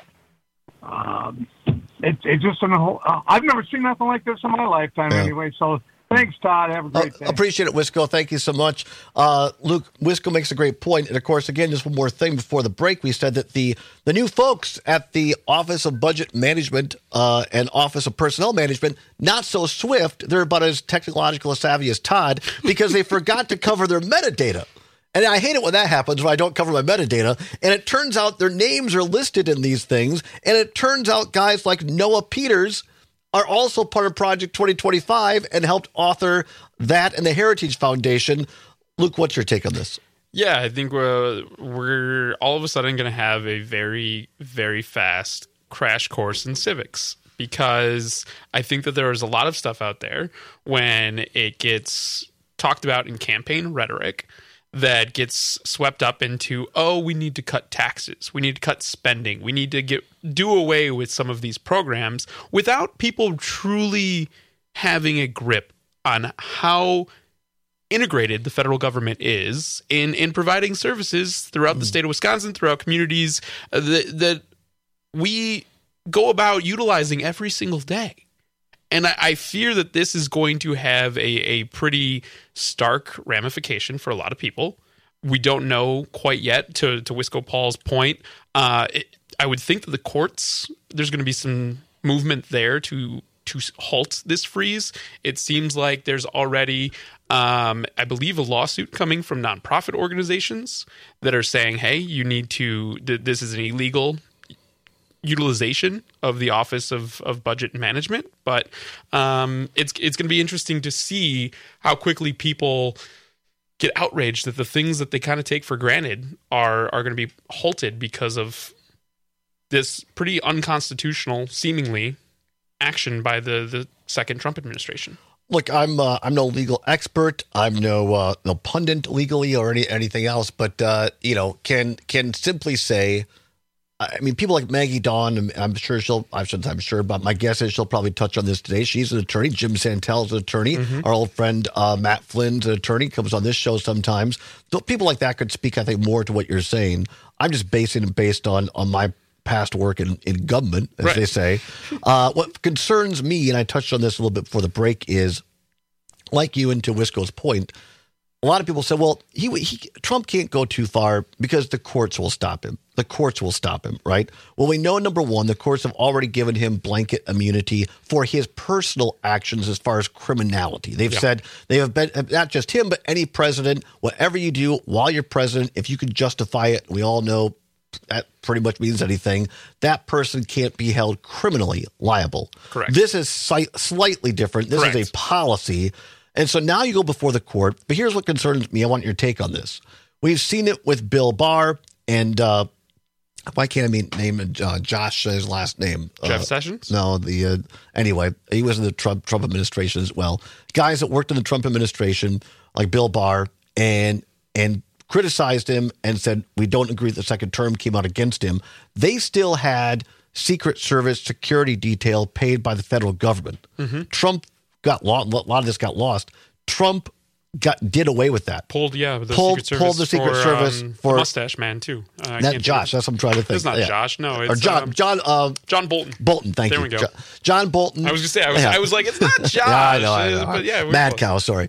Um, It, it just, uh, I've never seen nothing like this in my lifetime yeah. anyway. So thanks, Todd. Have a great day. Uh, appreciate it, Wisco. Thank you so much. Uh, Luke, Wisco makes a great point. And, of course, again, just one more thing before the break. We said that the, the new folks at the Office of Budget Management uh, and Office of Personnel Management, not so swift. They're about as technological savvy as Todd because they forgot to cover their metadata. And I hate it when that happens, when I don't cover my metadata. And it turns out their names are listed in these things. And it turns out guys like Noah Peters are also part of Project twenty twenty-five and helped author that and the Heritage Foundation. Luke, what's your take on this? Yeah, I think we're, we're all of a sudden going to have a very, very fast crash course in civics. Because I think that there is a lot of stuff out there when it gets talked about in campaign rhetoric that gets swept up into, oh, we need to cut taxes. We need to cut spending. We need to get do away with some of these programs without people truly having a grip on how integrated the federal government is in, in providing services throughout the state of Wisconsin, throughout communities uh, that, that we go about utilizing every single day. And I, I fear that this is going to have a, a pretty stark ramification for a lot of people. We don't know quite yet, to, to Wisco Paul's point. Uh, it, I would think that the courts, there's going to be some movement there to to halt this freeze. It seems like there's already, um, I believe, a lawsuit coming from nonprofit organizations that are saying, hey, you need to, th- this is an illegal utilization of the Office of, of Budget Management. But um, it's it's going to be interesting to see how quickly people get outraged that the things that they kind of take for granted are are going to be halted because of this pretty unconstitutional, seemingly, action by the, the second Trump administration. Look, I'm uh, I'm no legal expert. I'm no uh, no pundit legally or any anything else. But uh, you know, can can simply say, I mean, people like Maggie Dawn. I'm, I'm sure she'll. I shouldn't. I'm sure, but my guess is she'll probably touch on this today. She's an attorney. Jim Santel's an attorney. Mm-hmm. Our old friend uh, Matt Flynn's an attorney. Comes on this show sometimes. So people like that could speak, I think, more to what you're saying. I'm just basing it based on on my past work in, in government, as right. they say. Uh, what concerns me, and I touched on this a little bit before the break, is, like you and to Wisco's point, a lot of people say, well, he, he Trump can't go too far because the courts will stop him. The courts will stop him, right? Well, we know, number one, the courts have already given him blanket immunity for his personal actions as far as criminality. They've yeah. said they have been, not just him, but any president, whatever you do while you're president, if you can justify it, we all know that pretty much means anything, that person can't be held criminally liable. Correct. This is si- slightly different. This Correct. is a policy. And so now you go before the court. But here's what concerns me. I want your take on this. We've seen it with Bill Barr and uh, why can't I mean name uh, Josh, his last name? Jeff uh, Sessions? No, the uh, anyway, he was in the Trump Trump administration as well. Guys that worked in the Trump administration, like Bill Barr, and and criticized him and said, we don't agree that the second term, came out against him. They still had Secret Service security detail paid by the federal government. Mm-hmm. Trump got lost. A lot of this got lost. Trump got did away with that. Pulled, yeah, the pulled, Secret Service pulled the Secret for, Service um, for the Mustache Man too. Uh, not Josh. That's what I'm trying to think. It's not yeah. Josh. No, it's or John. um, John. Uh, John Bolton. Bolton. Thank there you. There we go. Jo- John Bolton. I was gonna say. I was. Yeah. I was like, it's not Josh. yeah, I know. I know. But yeah, Mad close. Cow. Sorry.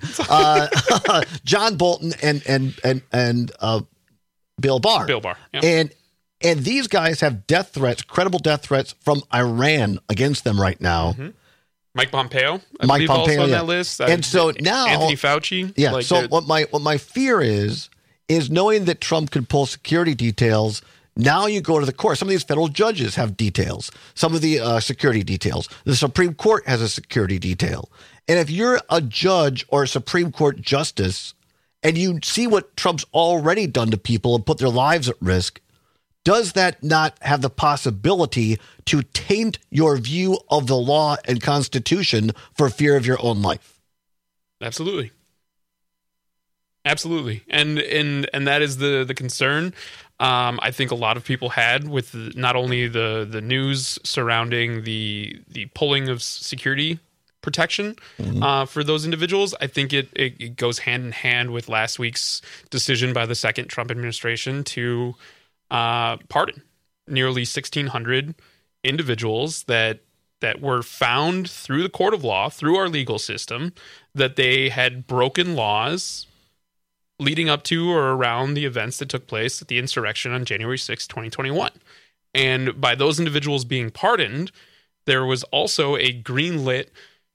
uh, John Bolton and and and and uh, Bill Barr. Bill Barr. Yeah. And and these guys have death threats, credible death threats from Iran against them right now. Mm-hmm. Mike Pompeo, I Mike believe, Pompeo, also on yeah. that list. And I, so now Anthony Fauci. Yeah. Like so what my what my fear is is knowing that Trump could pull security details. Now you go to the court. Some of these federal judges have details. Some of the uh, security details. The Supreme Court has a security detail. And if you're a judge or a Supreme Court justice and you see what Trump's already done to people and put their lives at risk, does that not have the possibility to taint your view of the law and Constitution for fear of your own life? Absolutely. Absolutely. And and and that is the the concern um, I think a lot of people had with the, not only the the news surrounding the the pulling of security protection mm-hmm. uh, for those individuals. I think it, it, it goes hand in hand with last week's decision by the second Trump administration to uh, pardon nearly sixteen hundred individuals that that were found through the court of law, through our legal system, that they had broken laws leading up to or around the events that took place at the insurrection on January sixth, twenty twenty-one. And by those individuals being pardoned, there was also a green-lit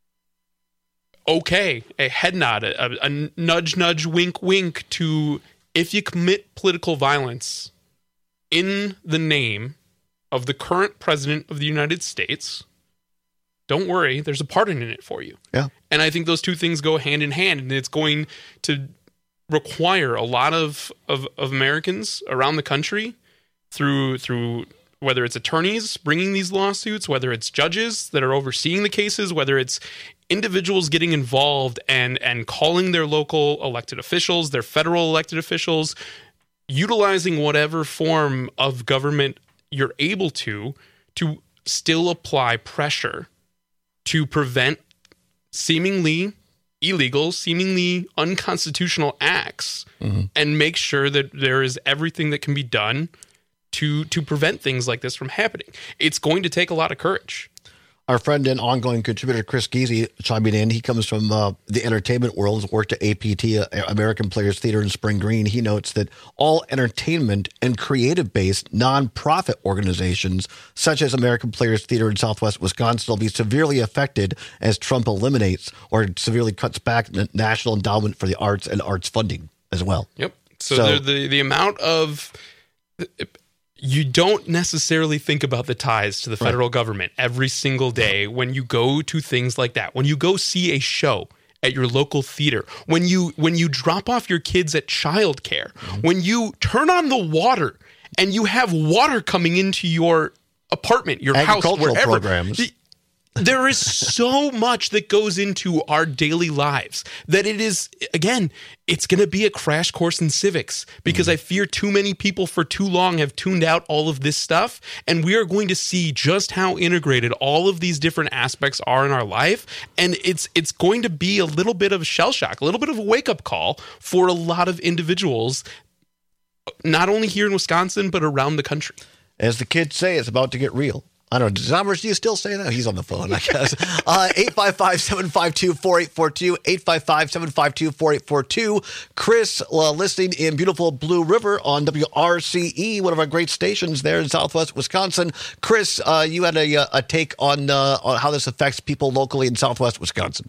okay, a head nod, a, a nudge, nudge, wink, wink to if you commit political violence in the name of the current president of the United States, don't worry, there's a pardon in it for you. Yeah. And I think those two things go hand in hand, and it's going to require a lot of, of, of Americans around the country through through whether it's attorneys bringing these lawsuits, whether it's judges that are overseeing the cases, whether it's individuals getting involved and and calling their local elected officials, their federal elected officials, utilizing whatever form of government you're able to, to still apply pressure to prevent seemingly illegal, seemingly unconstitutional acts mm-hmm. and make sure that there is everything that can be done to to prevent things like this from happening. It's going to take a lot of courage. Our friend and ongoing contributor, Chris Geezy, chiming in. He comes from uh, the entertainment world, has worked at A P T, uh, American Players Theater in Spring Green. He notes that all entertainment and creative-based nonprofit organizations, such as American Players Theater in Southwest Wisconsin, will be severely affected as Trump eliminates or severely cuts back the National Endowment for the Arts and arts funding as well. Yep. So, So- the, the the amount of you don't necessarily think about the ties to the federal right. government every single day when you go to things like that. When you go see a show at your local theater, when you when you drop off your kids at childcare, mm-hmm. when you turn on the water and you have water coming into your apartment, your house, wherever. Programs. The, there is so much that goes into our daily lives that it is, again, it's going to be a crash course in civics because mm. I fear too many people for too long have tuned out all of this stuff. And we are going to see just how integrated all of these different aspects are in our life. And it's it's going to be a little bit of a shell shock, a little bit of a wake up call for a lot of individuals, not only here in Wisconsin, but around the country. As the kids say, it's about to get real. I don't know. Zombers, do you still say that? He's on the phone, I guess. Uh, eight five five, seven five two, four eight four two, eight five five, seven five two, four eight four two. Chris, uh, listening in beautiful Blue River on W R C E, one of our great stations there in Southwest Wisconsin. Chris, uh, you had a, a take on, uh, on how this affects people locally in Southwest Wisconsin.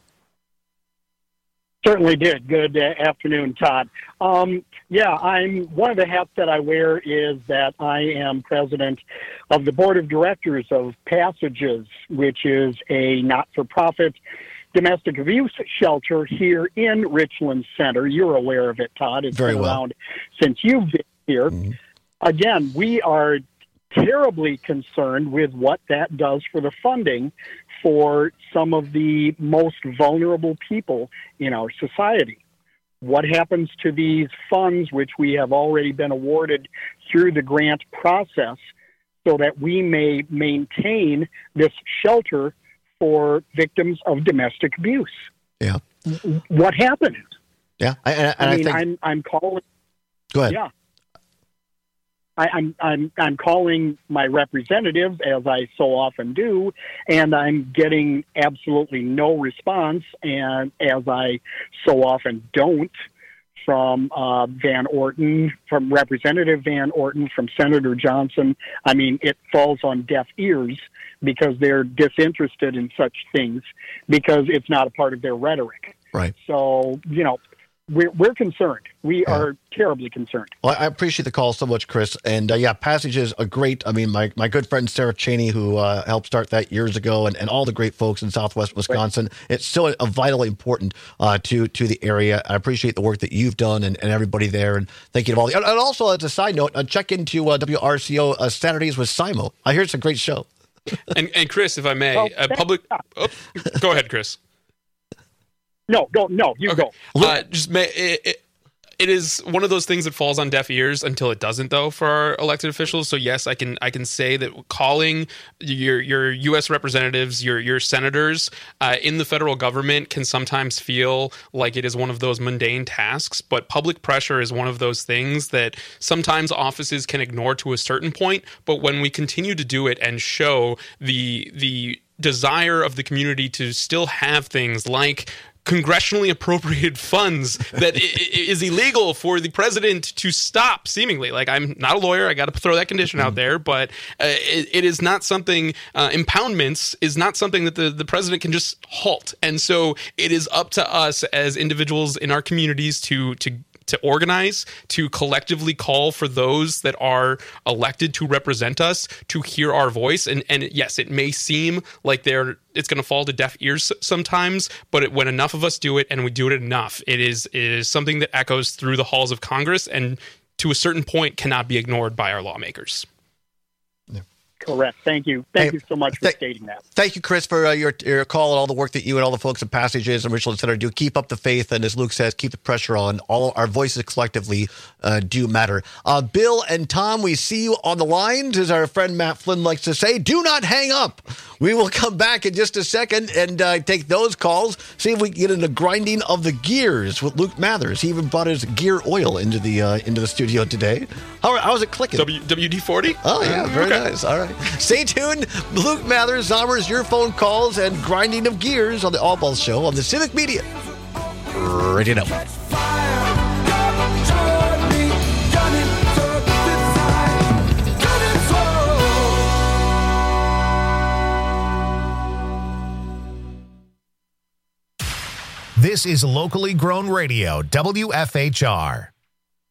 Certainly did. Good uh, afternoon, Todd. Um, yeah, I'm one of the hats that I wear is that I am president of the board of directors of Passages, which is a not-for-profit domestic abuse shelter here in Richland Center. You're aware of it, Todd. It's Very been well. around since you've been here. Mm-hmm. Again, we are terribly concerned with what that does for the funding for some of the most vulnerable people in our society. What happens to these funds, which we have already been awarded through the grant process, so that we may maintain this shelter for victims of domestic abuse? Yeah. What happened? Yeah. I, and, and I mean, I think... I'm, I'm calling... Go ahead. Yeah. I, I'm I'm I'm calling my representatives, as I so often do, and I'm getting absolutely no response, and as I so often don't, from uh, Van Orton, from Representative Van Orton, from Senator Johnson. I mean, it falls on deaf ears because they're disinterested in such things because it's not a part of their rhetoric. Right. So, you know, We're, we're concerned. We yeah. are terribly concerned. Well, I appreciate the call so much, Chris. And uh, yeah, Passages are great. I mean, my, my good friend Sarah Cheney, who uh, helped start that years ago, and, and all the great folks in Southwest Wisconsin. Right. It's still a, a vitally important uh, to to the area. I appreciate the work that you've done and, and everybody there. And thank you to all the. And also, as a side note, uh, check into uh, W R C O uh, Saturdays with Simo. I hear it's a great show. and, and Chris, if I may, oh, uh, public. Oh, go ahead, Chris. No, don't. No, you okay. go. Uh, just may, it, it, it is one of those things that falls on deaf ears until it doesn't, though, for our elected officials. So yes, I can I can say that calling your your U S representatives, your your senators uh, in the federal government can sometimes feel like it is one of those mundane tasks. But public pressure is one of those things that sometimes offices can ignore to a certain point. But when we continue to do it and show the the desire of the community to still have things like congressionally appropriated funds that is illegal for the president to stop, seemingly. Like, I'm not a lawyer. I got to throw that condition out there, but uh, it, it is not something, uh, impoundments is not something that the, the president can just halt. And so it is up to us as individuals in our communities to, to, to organize, to collectively call for those that are elected to represent us to hear our voice. And, and yes, it may seem like they're it's going to fall to deaf ears sometimes, but it, when enough of us do it and we do it enough, it is it is something that echoes through the halls of Congress and to a certain point cannot be ignored by our lawmakers. Correct. Thank you. Thank hey, you so much for th- stating that. Thank you, Chris, for uh, your your call and all the work that you and all the folks at Passages and Richland Center do. Keep up the faith, and as Luke says, keep the pressure on. All our voices collectively uh, do matter. Uh, Bill and Tom, we see you on the lines, as our friend Matt Flynn likes to say. Do not hang up. We will come back in just a second and uh, take those calls. See if we can get into grinding of the gears with Luke Mathers. He even brought his gear oil into the uh, into the studio today. How how's it clicking? W- W D forty? Oh yeah, very okay. nice. All right. Stay tuned. Luke Mathers, Zombers, your phone calls and grinding of gears on the All Balls Show on the Civic Media Radio Network. This is locally grown radio, W F H R.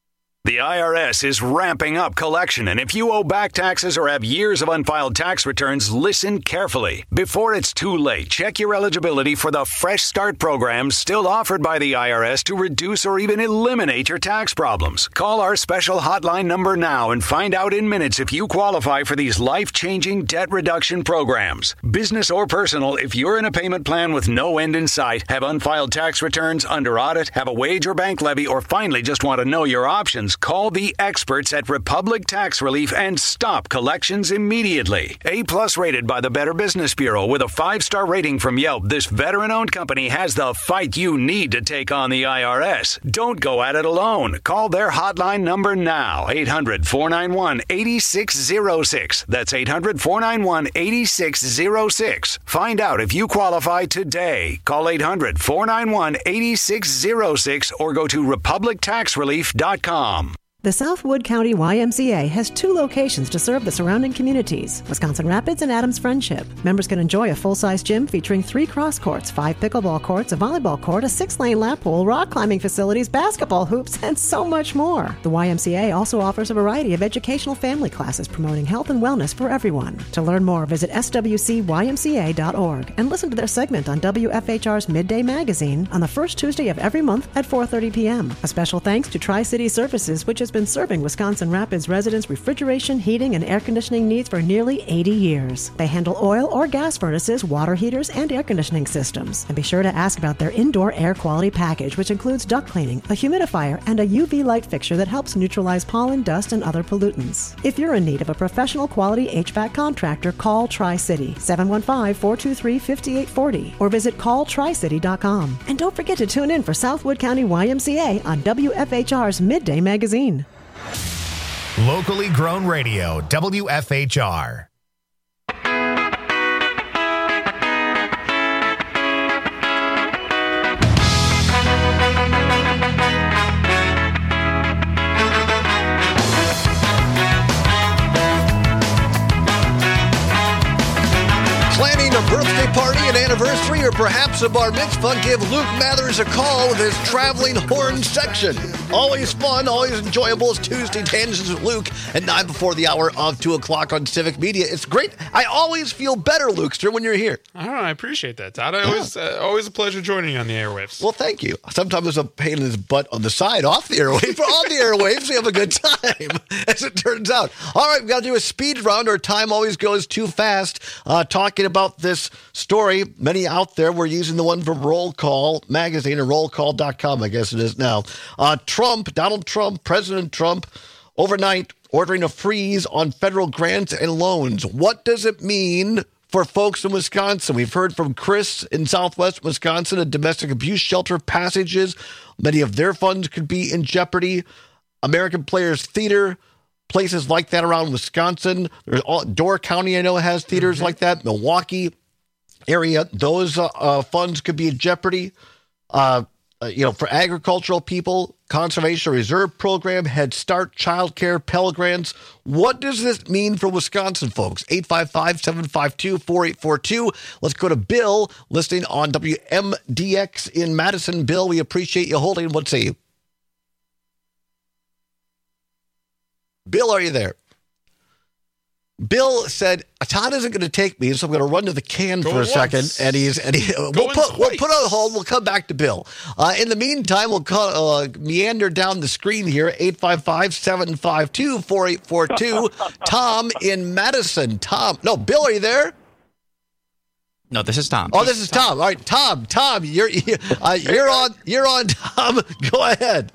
The I R S is ramping up collection, and if you owe back taxes or have years of unfiled tax returns, listen carefully. Before it's too late, check your eligibility for the Fresh Start program still offered by the I R S to reduce or even eliminate your tax problems. Call our special hotline number now and find out in minutes if you qualify for these life-changing debt reduction programs. Business or personal, if you're in a payment plan with no end in sight, have unfiled tax returns, under audit, have a wage or bank levy, or finally just want to know your options, call the experts at Republic Tax Relief and stop collections immediately. A-plus rated by the Better Business Bureau with a five-star rating from Yelp, this veteran-owned company has the fight you need to take on the I R S. Don't go at it alone. Call their hotline number now, eight hundred, four nine one, eight six zero six. That's eight hundred, four nine one, eight six zero six. Find out if you qualify today. Call eight hundred, four nine one, eight six zero six or go to republic tax relief dot com. The Southwood County Y M C A has two locations to serve the surrounding communities, Wisconsin Rapids and Adams Friendship. Members can enjoy a full-size gym featuring three cross courts, five pickleball courts, a volleyball court, a six-lane lap pool, rock climbing facilities, basketball hoops, and so much more. The Y M C A also offers a variety of educational family classes promoting health and wellness for everyone. To learn more, visit S W C Y M C A dot org and listen to their segment on W F H R's Midday Magazine on the first Tuesday of every month at four thirty p.m. A special thanks to Tri-City Services, which has been serving Wisconsin Rapids residents' refrigeration, heating, and air conditioning needs for nearly eighty years. They handle oil or gas furnaces, water heaters, and air conditioning systems. And be sure to ask about their indoor air quality package, which includes duct cleaning, a humidifier, and a U V light fixture that helps neutralize pollen, dust, and other pollutants. If you're in need of a professional quality H V A C contractor, call Tri-City, seven one five, four two three, five eight four zero, or visit call tri city dot com. And don't forget to tune in for Southwood County Y M C A on W F H R's Midday Magazine. Locally grown radio, W F H R. Planning a birthday party, an anniversary, or perhaps a bar mitzvah? Give Luke Mathers a call with his traveling horn section. Always fun, always enjoyable. It's Tuesday Tangents with Luke at nine before the hour of two o'clock on Civic Media. It's great. I always feel better, Lukester, when you're here. I don't know. I appreciate that, Todd. I always, uh, always a pleasure joining you on the airwaves. Well, thank you. Sometimes there's a pain in his butt on the side, off the airwaves. But on the airwaves, we have a good time, as it turns out. All right, we've got to do a speed round. Our time always goes too fast. Uh, talking about this story, many out there were using the one from Roll Call magazine, or roll call dot com, I guess it is now. Uh, Trump, Donald Trump, President Trump, overnight ordering a freeze on federal grants and loans. What does it mean for folks in Wisconsin? We've heard from Chris in Southwest Wisconsin, a domestic abuse shelter passages. Many of their funds could be in jeopardy. American Players Theater, places like that around Wisconsin. There's all, Door County, I know, has theaters mm-hmm. like that. Milwaukee area, those uh, uh, funds could be in jeopardy. Uh, uh, you know, for agricultural people, Conservation Reserve Program, Head Start, Child Care, Pell Grants. What does this mean for Wisconsin folks? eight five five, seven five two, four eight four two. Let's go to Bill, listening on W M D X in Madison. Bill, we appreciate you holding. What say you? Bill, are you there? Bill said, Todd isn't going to take me, so I'm going to run to the can Go for a once. second. And he's and he, we'll put we'll put on hold. We'll come back to Bill. Uh, in the meantime, we'll call, uh, meander down the screen here. eight five five, seven five two, four eight four two. Tom in Madison. Tom, no, Bill, are you there? No, this is Tom. Oh, this is Tom. All right, Tom. Tom, you're uh, you're on. You're on. Tom, go ahead.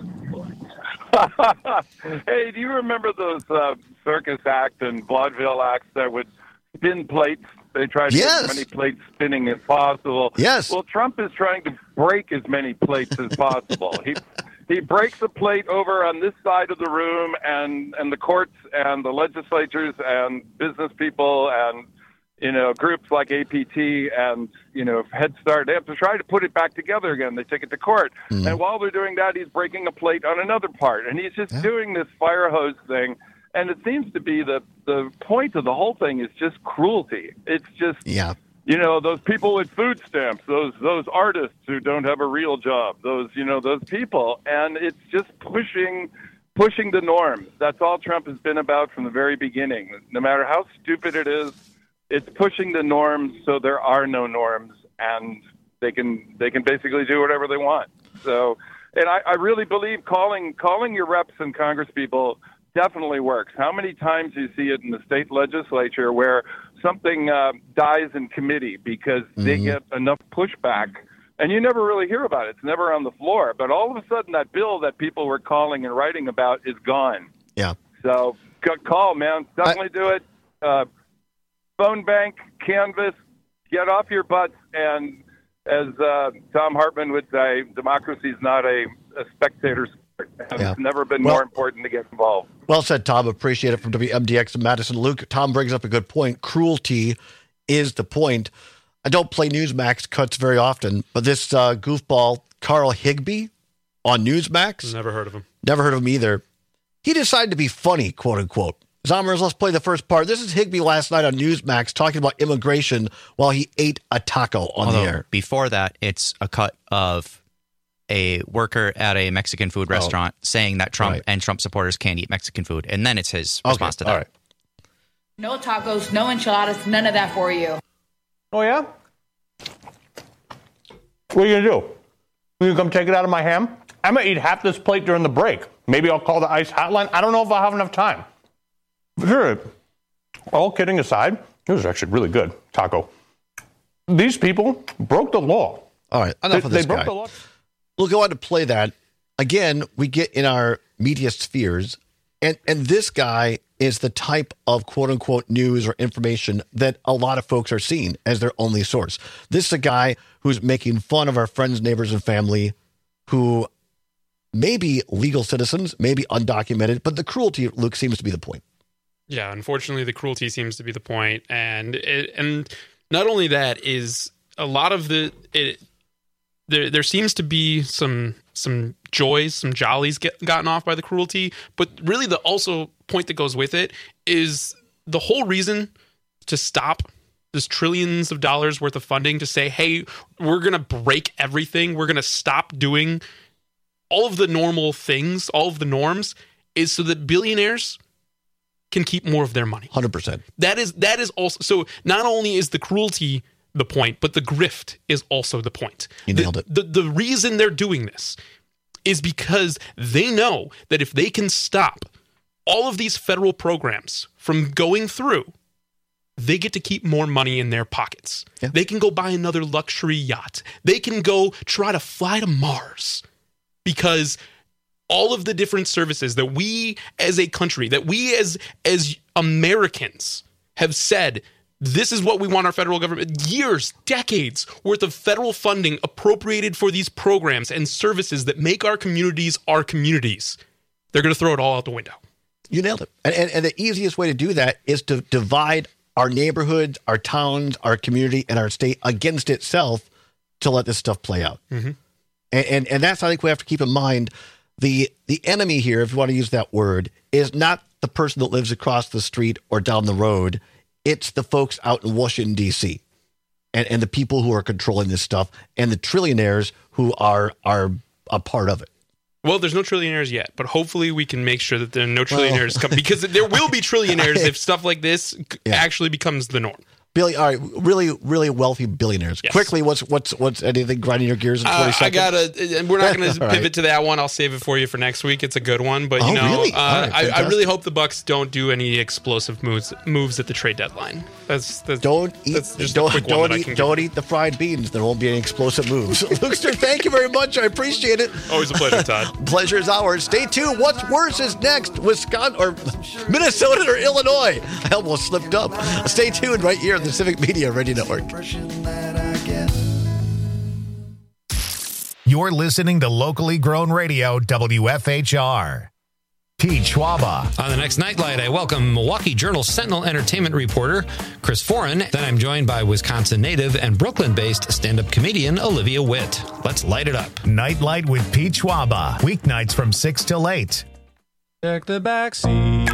Hey, do you remember those uh, circus acts and vaudeville acts that would spin plates? They tried to yes. get as many plates spinning as possible. Yes. Well, Trump is trying to break as many plates as possible. he he breaks a plate over on this side of the room, and, and the courts and the legislatures and business people and you know, groups like A P T and, you know, Head Start, they have to try to put it back together again. They take it to court. Mm. And while they're doing that, he's breaking a plate on another part. And he's just yeah. doing this fire hose thing. And it seems to be that the point of the whole thing is just cruelty. It's just, yeah. you know, those people with food stamps, those those artists who don't have a real job, those, you know, those people. And it's just pushing pushing the norm. That's all Trump has been about from the very beginning. No matter how stupid it is, it's pushing the norms so there are no norms, and they can they can basically do whatever they want. So, and I, I really believe calling calling your reps and congresspeople definitely works. How many times do you see it in the state legislature where something uh, dies in committee because mm-hmm. they get enough pushback, and you never really hear about it. It's never on the floor. But all of a sudden, that bill that people were calling and writing about is gone. Yeah. So call, man. Definitely I- do it. Uh, phone bank, canvas, get off your butts, and as uh, Tom Hartman would say, democracy is not a, a spectator sport. Yeah. It's never been well, more important to get involved. Well said, Tom. Appreciate it from W M D X and Madison. Luke, Tom brings up a good point. Cruelty is the point. I don't play Newsmax cuts very often, but this uh, goofball, Carl Higbee on Newsmax. Never heard of him. Never heard of him either. He decided to be funny, quote unquote. Zombers, let's play the first part. This is Higbee last night on Newsmax talking about immigration while he ate a taco on Although, the air. Before that, it's a cut of a worker at a Mexican food restaurant oh. saying that Trump right. and Trump supporters can't eat Mexican food. And then it's his okay. response to that. All right. No tacos, no enchiladas, none of that for you. Oh, yeah? What are you going to do? You going to come take it out of my ham? I'm going to eat half this plate during the break. Maybe I'll call the ICE hotline. I don't know if I'll have enough time. Sure. All kidding aside, it was actually really good taco. These people broke the law. All right, enough they, of this they broke guy. The law. We'll go on to play that. Again, we get in our media spheres, and, and this guy is the type of quote-unquote news or information that a lot of folks are seeing as their only source. This is a guy who's making fun of our friends, neighbors, and family who may be legal citizens, maybe undocumented, but the cruelty, Luke, seems to be the point. Yeah, unfortunately, the cruelty seems to be the point, and it, and not only that is a lot of the it, there. There seems to be some some joys, some jollies get, gotten off by the cruelty, but really the also point that goes with it is the whole reason to stop this trillions of dollars worth of funding to say, hey, we're gonna break everything, we're gonna stop doing all of the normal things, all of the norms, is so that billionaires can keep more of their money. one hundred percent. That is that is also so not only is the cruelty the point, but the grift is also the point. You nailed the, it. The, the reason they're doing this is because they know that if they can stop all of these federal programs from going through, they get to keep more money in their pockets. Yeah. They can go buy another luxury yacht. They can go try to fly to Mars because all of the different services that we as a country, that we as as Americans have said, this is what we want our federal government, years, decades worth of federal funding appropriated for these programs and services that make our communities our communities. They're going to throw it all out the window. You nailed it. And, and, and the easiest way to do that is to divide our neighborhoods, our towns, our community, and our state against itself to let this stuff play out. Mm-hmm. And, and and that's, I think, we have to keep in mind. The the enemy here, if you want to use that word, is not the person that lives across the street or down the road. It's the folks out in Washington, D C, and, and the people who are controlling this stuff, and the trillionaires who are are a part of it. Well, there's no trillionaires yet, but hopefully we can make sure that there are no trillionaires well, come, because there will be trillionaires if stuff like this yeah. actually becomes the norm. Billy, all right, really, really wealthy billionaires. Yes. Quickly, what's what's what's anything grinding your gears in twenty uh, seconds? I gotta. We're not going to pivot right. to that one. I'll save it for you for next week. It's a good one, but you oh, know, really? uh, right, I, I really hope the Bucks don't do any explosive moves moves at the trade deadline. That's, that's don't eat. That's just don't a quick don't one eat. Don't eat the fried beans. There won't be any explosive moves. Lukester, thank you very much. I appreciate it. Always a pleasure, Todd. Pleasure is ours. Stay tuned. What's worse is next. Wisconsin or Minnesota or Illinois. I almost slipped up. Stay tuned right here on the Civic Media Radio Network. You're listening to locally grown radio W F H R. Pete Schwaba. On the next Nightlight, I welcome Milwaukee Journal Sentinel entertainment reporter Chris Foran. Then I'm joined by Wisconsin native and Brooklyn-based stand-up comedian Olivia Witt. Let's light it up. Nightlight with Pete Schwaba. Weeknights from six till eight. Check the back seat.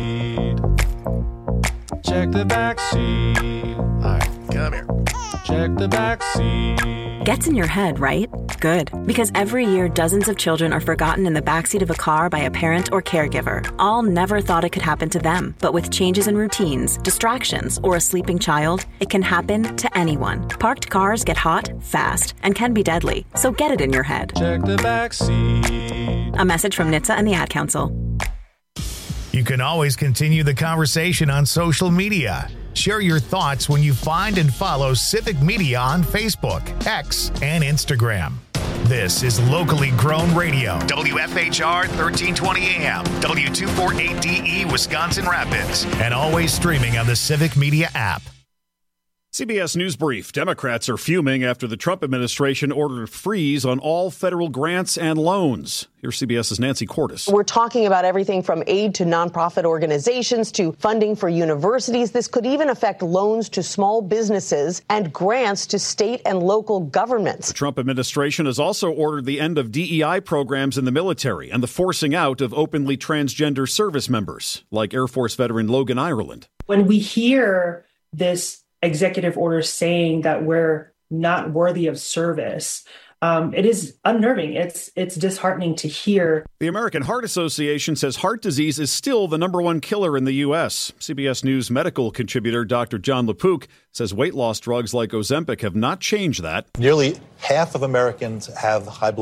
Check the back seat. All right, come here. Check the back seat. Gets in your head, right? good. Because every year, dozens of children are forgotten in the backseat of a car by a parent or caregiver. All never thought it could happen to them. But with changes in routines, distractions, or a sleeping child, it can happen to anyone. Parked cars get hot, fast, and can be deadly. So get it in your head. Check the backseat. A message from N H T S A and the Ad Council. You can always continue the conversation on social media. Share your thoughts when you find and follow Civic Media on Facebook, X, and Instagram. This is Locally Grown Radio, W F H R thirteen twenty A M, W two forty-eight D E, Wisconsin Rapids, and always streaming on the Civic Media app. C B S News Brief. Democrats are fuming after the Trump administration ordered a freeze on all federal grants and loans. Here's CBS's Nancy Cordes. We're talking about everything from aid to nonprofit organizations to funding for universities. This could even affect loans to small businesses and grants to state and local governments. The Trump administration has also ordered the end of D E I programs in the military and the forcing out of openly transgender service members, like Air Force veteran Logan Ireland. When we hear this executive order saying that we're not worthy of service, um, it is unnerving. It's it's disheartening to hear. The American Heart Association says heart disease is still the number one killer in the U S. C B S News medical contributor Doctor John LaPook says weight loss drugs like Ozempic have not changed that. Nearly half of Americans have high blood